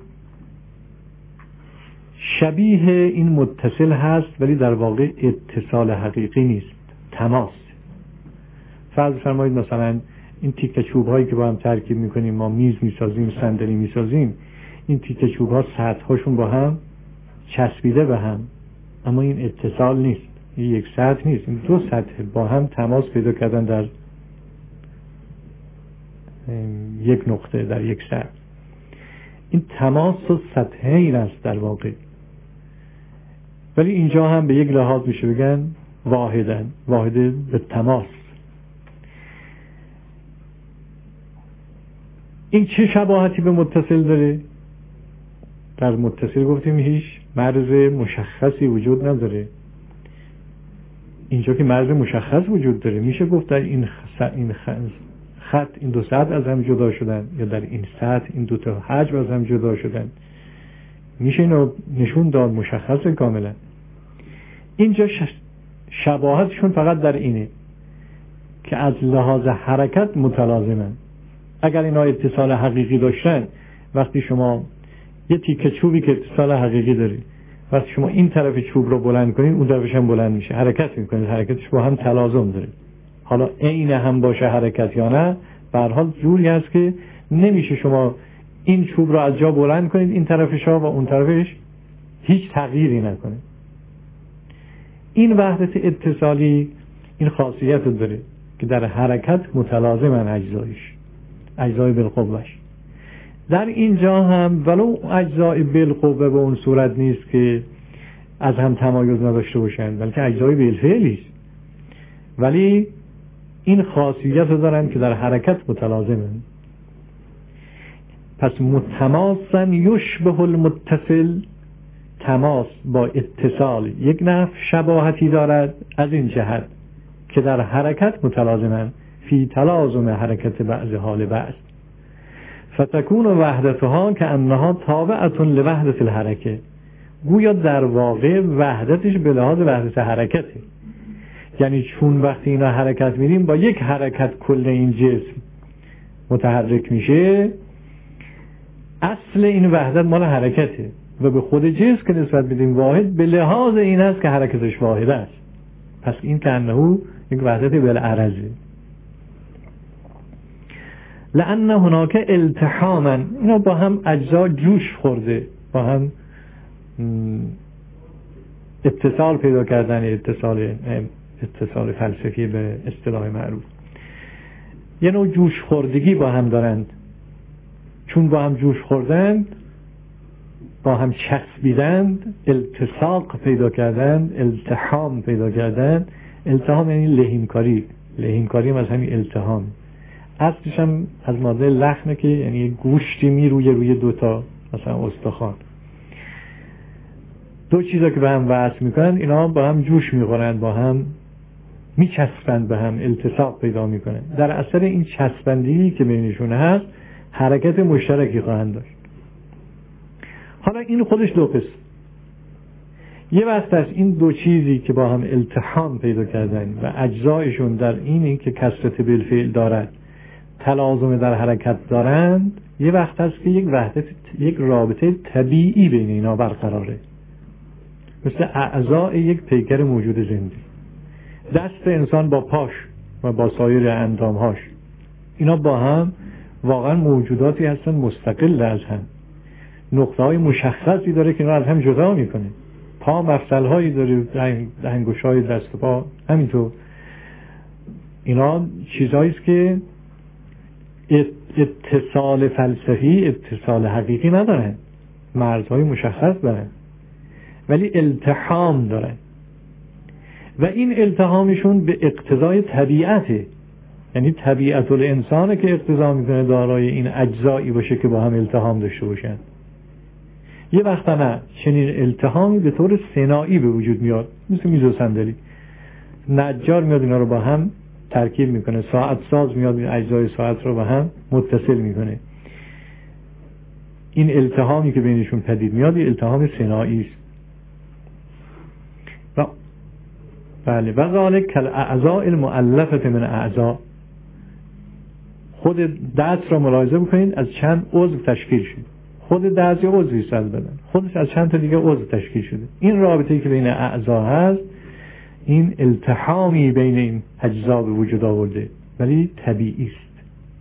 شبیه این متصل هست ولی در واقع اتصال حقیقی نیست، تماس. فرض فرمایید مثلا این تیکه چوب هایی که با هم ترکیب میکنیم، ما میز میسازیم، صندلی میسازیم، این تیکه چوب ها سطح هاشون با هم چسبیده به هم، اما این اتصال نیست، این یک سطح نیست، این دو سطح با هم تماس پیدا کردن در یک نقطه، در یک سطح. این تماس و سطحین است در واقع، ولی اینجا هم به یک لحاظ میشه بگن واحدن، واحده به تماس. این چه شباهتی به متصل داره؟ در متصل گفتیم هیچ مرز مشخصی وجود نداره، اینجا که مرز مشخص وجود داره. میشه گفت در این خط این دو سطح از هم جدا شدن، یا در این سطح این دو تا حجم از هم جدا شدن. میشه اینو نشون داد مشخص کاملا. اینجا شباهتشون فقط در اینه که از لحاظ حرکت متلازمن. اگر اینا اتصال حقیقی داشتن، وقتی شما یه تیکه چوبی که اتصال حقیقی داره، وقتی شما این طرف چوب رو بلند کنید اون طرفش هم بلند میشه، حرکت میکنید، حرکتش با هم تلازم داره. حالا عین هم باشه حرکت یا نه، به هر حال جوری هست که نمیشه شما این چوب رو از جا بلند کنید، این طرفش ها و اون طرفش هیچ تغییری نکنه. این وحدت اتصالی این خاصیت داره که در حرکت متلازمن اجزایش، اجزای بالقوهش. در اینجا هم ولو اجزای بالقوه به اون صورت نیست که از هم تمایز نداشته باشند، بلکه اجزای بالفعلی است، ولی این خاصیت رو دارن که در حرکت متلازمن. پس متماسا یشبه المتصل، تماس با اتصال یک نوع شباهتی دارد از این جهت که در حرکت متلازمن، فی تلازم حرکت بعض حال بعض، فتکون وحدتها که انها تابعه لوحدت الحرکه. گویا در واقع وحدتش به لحاظ وحدت حرکته، یعنی چون وقتی اینا حرکت میریم با یک حرکت کل این جسم متحرک میشه، اصل این وحدت مال حرکته و به خود جسم که نسبت بدیم واحد، به لحاظ این است که حرکتش واحد است. پس این که انه یک وحدت بالعرضه. لأن هناك التحاما، اینا با هم اجزا جوش خورده، با هم اتصال پیدا کردن، اتصال فلسفی به اصطلاح معروف، یه نوع جوش خوردگی با هم دارند. چون با هم جوش خوردند، با هم چسبیدند، التصاق پیدا کردند، التحام پیدا کردند. التحام یعنی لحیمکاری، لحیمکاری هم از همین التحام، اصلش هم از ماده لحمه که یعنی گوشتی می روی دوتا مثلا استخوان، دو چیزا که به هم وصل میکنن، اینا با هم جوش میخورند، با هم میچسبند، به هم التصاق پیدا میکنن. در اثر این چسبندگی که بینشون هست حرکت مشترکی خواهند داشت. حالا این خودش دو قسم. یه وقت از این دو چیزی که با هم التحام پیدا کردن و اجزایشون در اینی که کثرت بالفعل دارد تلازم در حرکت دارند، یه وقت هست که یک وحدت، یک رابطه طبیعی بین اینا برقراره، مثل اعضای یک پیکر موجود زنده. دست انسان با پاش و با سایر اندامهاش، اینا با هم واقعا موجوداتی هستن مستقل از هم، نقطه های مشخصی داره که اینا از هم جدا میکنه. پا مفصل هایی داره، انگوش های دست و پا همینطور. اینا چیزهایی است که اتصال فلسفی، اتصال حقیقی ندارن، مرزهای مشخص دارن، ولی التحام دارن و این التحامشون به اقتضای طبیعته. یعنی طبیعت الانسانه که اقتضا میکنه دارای این اجزایی باشه که با هم التحام داشته باشن. یه وقت نه، چنین التهامی به طور ثنایی به وجود میاد، مثل میز و صندلی. نجار میاد اینا رو با هم ترکیب میکنه، ساعت ساز میاد این اجزای ساعت رو با هم متصل میکنه. این التهامی که بینشون پدید میاد یه التهام ثنایی است. بله، و ذالک کالاعضاء المؤلفه من اعضاء. خود دست را ملاحظه بکنید از چند عضو تشکیل شده. خود دست یه عضوی است از بدن، خودش از چند تا دیگه عضو تشکیل شده. این رابطه‌ای که بین اعضا هست، این التحامی بین این اجزا به وجود آورده، ولی طبیعی است.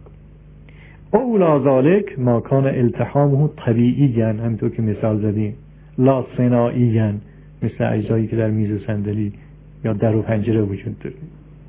اولا ذالک ما کان التحامه طبیعی، همینطور که مثال زدیم، لا ثنایی، مثل اجزایی که در میز و صندلی یا در و پنجره وجود داره.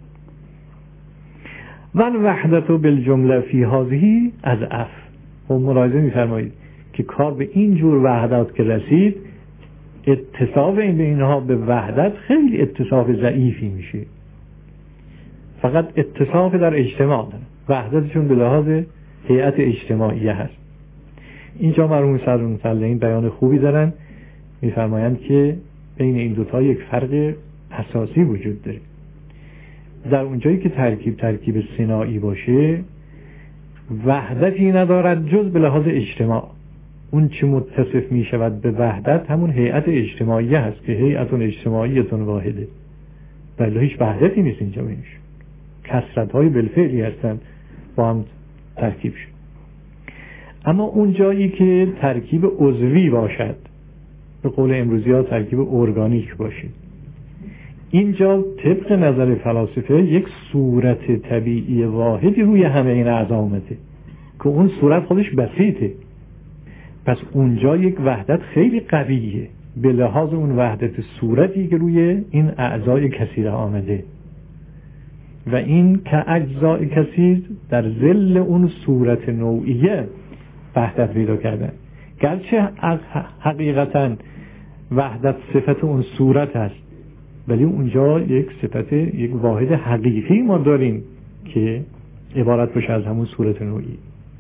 والوحدت بالجمله فی هذه اضعف. خب ملاحظه می‌فرمایید که کار به این جور وحدت که رسید، اتصاف این اینها به وحدت خیلی اتصاف ضعیفی میشه. فقط اتصاف در اجتماع داره، وحدتشون به لحاظ هیئت اجتماعی هست. اینجا مرحوم صدر این بیان خوبی دارن، میفرمایند که بین این دوتا یک فرق اساسی وجود داره. در اونجایی که ترکیب ثنایی باشه، وحدتی ندارد جز به لحاظ اجتماع. اون چی متصف می شود به وحدت همون هیئت اجتماعی هست که هیئتون اجتماعیتون واحده، ولی هیچ وحدتی نیست اینجا بینش. کثرت های بالفعلی هستن با هم ترکیب شد. اما اون جایی که ترکیب عضوی باشد، به قول امروزی ها ترکیب ارگانیک باشه، اینجا طبق نظر فلاسفه یک صورت طبیعی واحدی روی همه این اعضا اومده که اون صورت خودش بسیطه. پس اونجا یک وحدت خیلی قویه به لحاظ اون وحدت صورتی که روی این اعضای کثیره آمده، و این که اجزای کثیر در ظل اون صورت نوعیه وحدت پیدا کردن. گرچه حقیقتا وحدت صفت اون صورت هست، ولی اونجا یک صفت، یک واحد حقیقی ما داریم که عبارت باشه از همون صورت نوعی.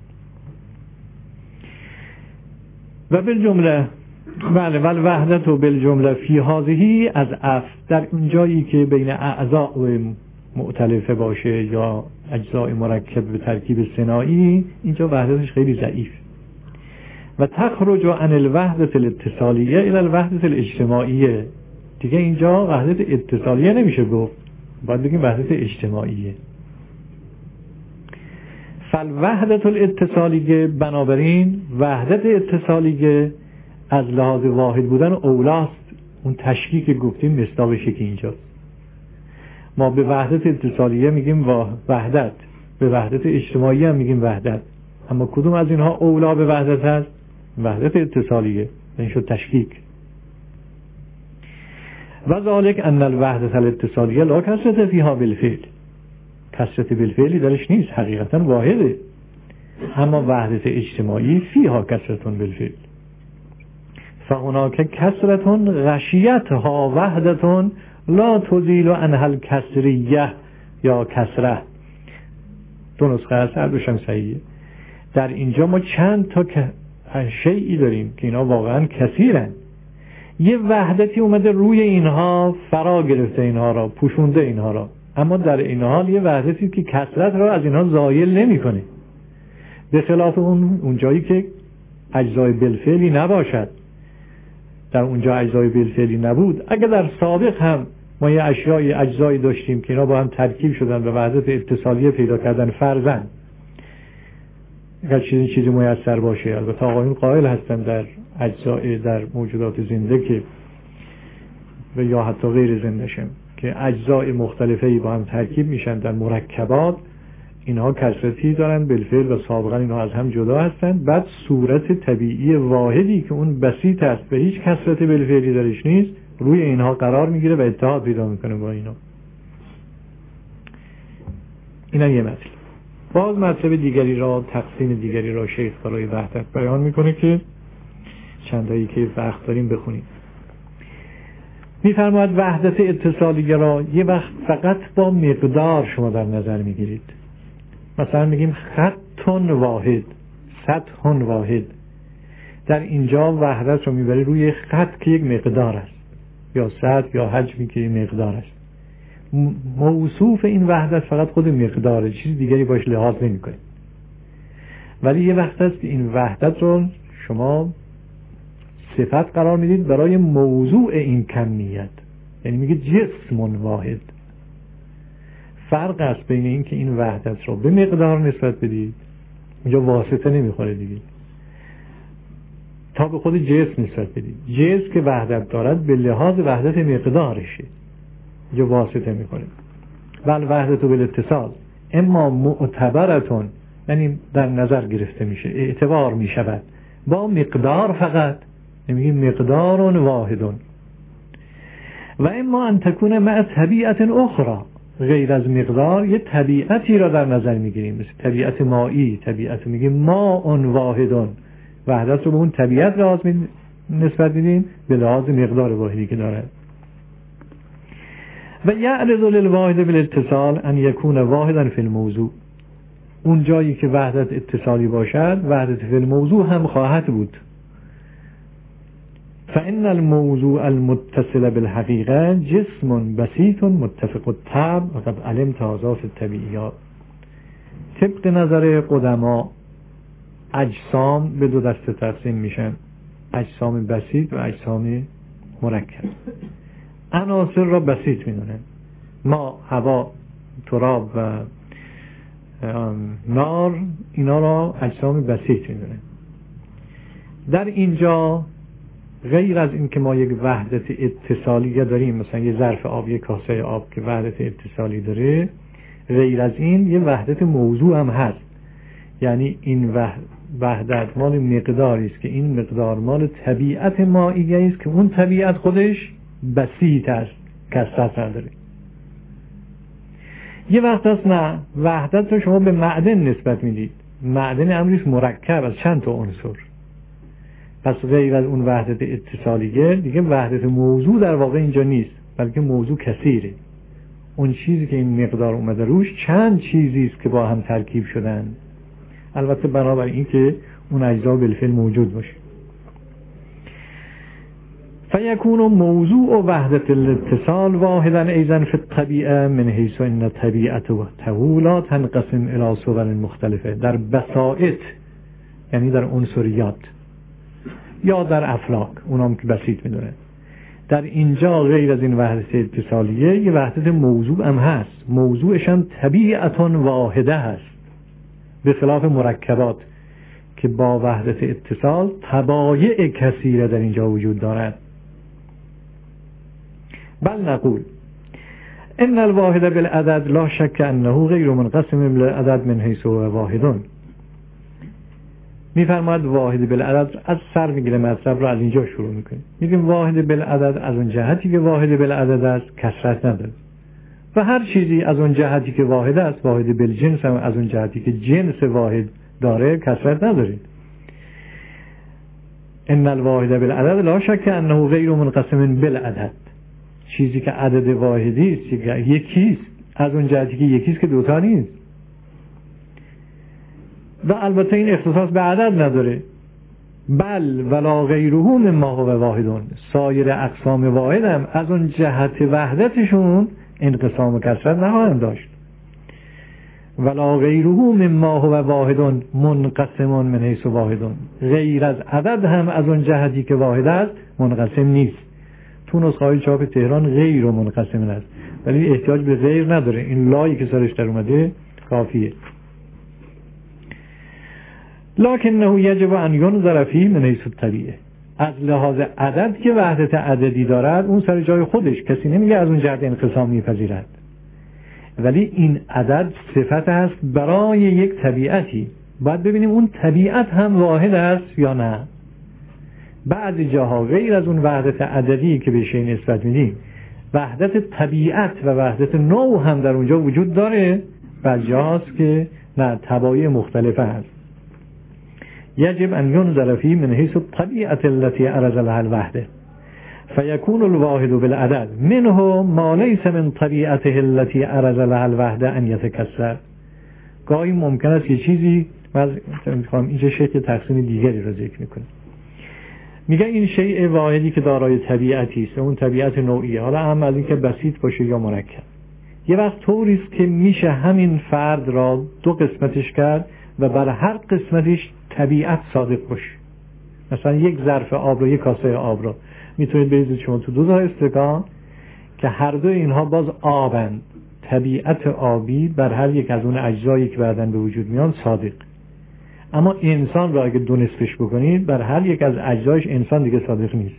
و بالجمله، بله، والوحدت و بالجمله فی هذه از اف، در اونجایی که بین اعضاء مؤتلفه باشه یا اجزای مرکب به ترکیب ثنایی، اینجا وحدتش خیلی ضعیف. و تخرج عن الوحدت الاتصالیه الى الوحدت الاجتماعیه. دیگه اینجا وحدت اتصالیه نمیشه گفت، باید بگیم وحدت اجتماعیه. فالوحدت الاتصالیه، بنابراین وحدت اتصالیه از لحاظ واحد بودن اولاست. اون تشکیک که گفتیم مصداقش که اینجاست. ما به وحدت اتصالیه میگیم وحدت، به وحدت اجتماعی هم میگیم وحدت، اما کدوم از اینها اولا به وحدت هست؟ وحدت اتصالیه. این شد تشکیک. و ذالک ان الوحدت الاتصالیه لا کثرت فیها بالفعل. کثرت بالفعلی درش نیست، حقیقتا واحده، اما وحدت اجتماعی فیها کثرت بالفعل. فهناک کثرت غشیتها وحدت لا تزیل عنها الکسریه یا کسره. دو نسخه هست، هر دوشم صحیحه. در اینجا ما چند تا شیئی داریم که اینا واقعا کثیرن. یه وحدتی اومده روی اینها فرا گرفته، اینها را پوشونده اینها را، اما در این حال یه وحدتی که کثرت را از اینها زایل نمیکنه. به خلاف اون جایی که اجزای بالفعلی نباشد. در اونجا اجزای بالفعلی نبود، اگر در سابق هم ما یه اجزایی داشتیم که اینا با هم ترکیب شدن و وحدت اتصالیه پیدا کردن، فرضاً اگر چیزی میسر باشه، البته آقایون قائل هستن در اجزای، در موجودات زنده که و یا حتی غیر زنده شن که اجزای مختلفی با هم ترکیب میشن در مرکبات، اینها کثرتی دارن بالفعل و سابقا اینها از هم جدا هستن. بعد صورت طبیعی واحدی که اون بسیط است و هیچ کثرت بالفعلی درش نیست روی اینها قرار میگیره و اتحاد پیدا میکنه با اینا. اینا یه مطلب. باز مطلب دیگری را، تقسیم دیگری را شیخ برای وحدت بیان میکنه که چندایی که وقت داریم بخونیم. میفرماید وحدت اتصالیه را یه وقت فقط با مقدار شما در نظر میگیرید. مثلا میگیم خط واحد، سطح واحد. در اینجا وحدت رو میبره روی خط که یک مقدار است، یا سطح یا حجمی که مقدار است. موصوف این وحدت فقط خود مقداره، چیز دیگری باش لحاظ نمی‌کنه. ولی یه وقت است که این وحدت رو شما صفت قرار میدید برای موضوع این کمیت، یعنی میگه جسم واحد. فرق است بین این که این وحدت رو به مقدار نسبت بدید، اینجا واسطه نمیخوره دیگه، تا به خود جسم نسبت بدید. جسم که وحدت دارد به لحاظ وحدت مقدارشه، اینجا واسطه میخوره. بل وحدت بالاتصال اما معتبرتون، یعنی در نظر گرفته میشه، اعتبار میشود با مقدار فقط، نمیگه مقدار واحدون. و اما ان تکون مع طبیعت اخرى، غیر از مقدار یه طبیعتی را در نظر میگیریم، مثل طبیعت مایی، طبیعت میگه ماء واحدون، وحدت رو به اون طبیعت لحاظ نسبت میدیم به لحاظ مقدار واحدی که داره. و یعرض للواحد بالاتصال ان یکون واحدا فی الموضوع، اون جایی که وحدت اتصالی باشد وحدت فی الموضوع هم خواهد بود. فإن الموضوع المتصل بالحقیقه جسم بسيط متفق الطبع وقد علمت هذا في الطبیعیات. طبق نظر قدما اجسام به دو دسته تقسیم میشن، اجسام بسیط و اجسام مرکب. عناصر را بسیط میدونن، ما، هوا، تراب و نار، اینا را اجسام بسیط میدونن. در اینجا غیر از این که ما یک وحدت اتصالی داریم، مثلا یه ظرف آب، یک کاسه آب که وحدت اتصالی داره، غیر از این یه وحدت موضوع هم هست. یعنی این وحدت مال مقداری است که این مقدار مال طبیعت مائیه است که اون طبیعت خودش بسیط است، کثرت نداره. یه وقت هست نه، وحدت رو شما به معدن نسبت میدید، معدن امریست مرکب از چند تا عنصر، پس غیر از اون وحدت اتصالیه دیگه وحدت موضوع در واقع اینجا نیست، بلکه موضوع کثیره. اون چیزی که این مقدار اومده روش چند چیزی است که با هم ترکیب شدن، البته بنابراین این که اون اجزا بالفعل موجود باشه. فیکون موضوع وحدت الاتصال واحدا ایضا فی الطبیعه من حیث ان طبیعت و لا تنقسم الی صور مختلفه، در بسائط یعنی در عنصریات یا در افلاک، اونام که بسیط میدونه. در اینجا غیر از این وحدت اتصالیه یه وحدت موضوع هم هست، موضوعش هم طبیعت واحده هست، به خلاف مرکبات که با وحدت اتصال طبایع کثیره در اینجا وجود دارد. بل نقول ان الواحد بالعدد لا شک انه غیر منقسم بالعدد من حیث هو واحدون. میفرماید واحد بالعدد، از سر میگیره مطلب رو از اینجا شروع میکنه، میگیم واحد بالعدد از اون جهتی که واحد بالعدد است کثرت نداره، و هر چیزی از اون جهتی که واحد است، واحد بالجنس هم از اون جهتی که جنس واحد داره کثرت نداره. ان الواحد بالعدد لا شک انه غیر منقسم بالعدد، چیزی که عدد واحدی است، یکیست، از اون جهتی که یکیست که دوتا نیست. و البته این اختصاص به عدد نداره، بل ولا غیره مما هو واحدون، سایر اقسام واحد هم از اون جهت وحدتشون انقسام و کثرت نخواهند داشت. ولا غیره مما هو واحدون منقسم من حیث واحدون، غیر از عدد هم از اون جهتی که واحد است منقسم نیست. تو نسخه‌های چاپ تهران غیر و منقسم است، ولی احتیاج به غیر نداره، این لایی که سرش در اومده کافیه. لکنه یجب ان ینظر فیه من حیث الطبیعه، از لحاظ عدد که وحدت عددی دارد اون سر جای خودش، کسی نمیگه از اون جهت انقسام میپذیرد، ولی این عدد صفت است برای یک طبیعتی، باید ببینیم اون طبیعت هم واحد است یا نه. بعضی جاها غیر از اون وحدت عددی که بهش نسبت میدیم وحدت طبیعت و وحدت نوع هم در اونجا وجود داره، بعضی جاهاست که نه، طبایع مختلفه هست. یجب ان ینظر فیه من حیث الطبیعه التي عرض لها الوحده فیکون الواحد بالعدد منه ما لیس من طبیعته التي عرض لها الوحده ان یتکثر. گاهی ممکن است یه چیزی، من میخوام اینجا شکل تقسیم دیگری رو ذکر میکنم، میگه این شیء واحدی که دارای طبیعتی است، اون طبیعت نوعیه، حالا هم از این که بسیط باشه یا مرکب، یه وقت طوری است که میشه همین فرد را دو قسمتش کرد و بر هر قسمتش طبیعت صادق باشه. مثلا یک ظرف آب رو، یک کاسه آب رو میتونید بریزید شما تو دو تا استکان که هر دو اینها باز آبند، طبیعت آبی بر هر یک از اون اجزایی که بعدن به وجود میان صادق. اما انسان را اگه دو نصفش بکنید، بر هر یک از اجزایش انسان دیگه صادق نیست.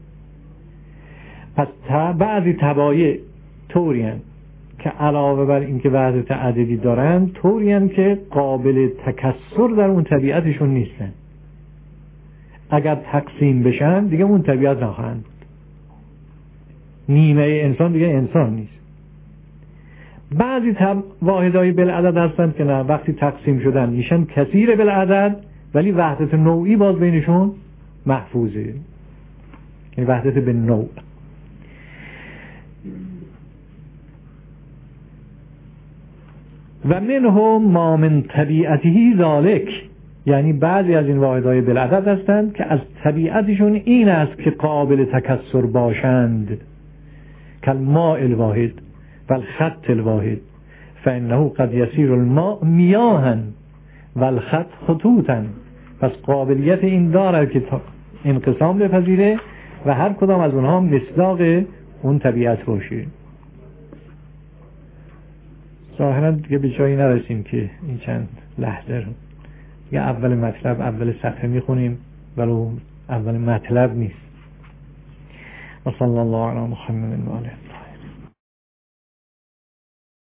پس بعضی طبایع طورین که علاوه بر اینکه وحدت عددی دارن، طورین که قابل تکثر در اون طبیعتشون نیستن. اگر تقسیم بشن دیگه اون طبیعت نخواهند بود. نیمه انسان دیگه انسان نیست. بعضی واحدهای بالعدد هستند که نه، وقتی تقسیم شدن میشن کثیر بالعدد، ولی وحدت نوعی باز بینشون محفوظه، یعنی وحدت به نوع. و منهم ما من طبیعته ذالک، یعنی بعضی از این واحدهای بالعدد هستند که از طبیعتشون این است که قابل تکثر باشند، کالماء الواحد والخط الواحد فانه قد یصیر الماء میاها والخط خطوطا. پس قابلیت این دارد که انقسام بپذیره و هر کدام از اونها مصداق اون طبیعت باشه. ظاهرا دیگه به جایی نرسیم که این چند لحظه رو دیگه اول مطلب اول صفحه میخونیم، ولو اول مطلب نیست. و صلی الله علی محمد و آله.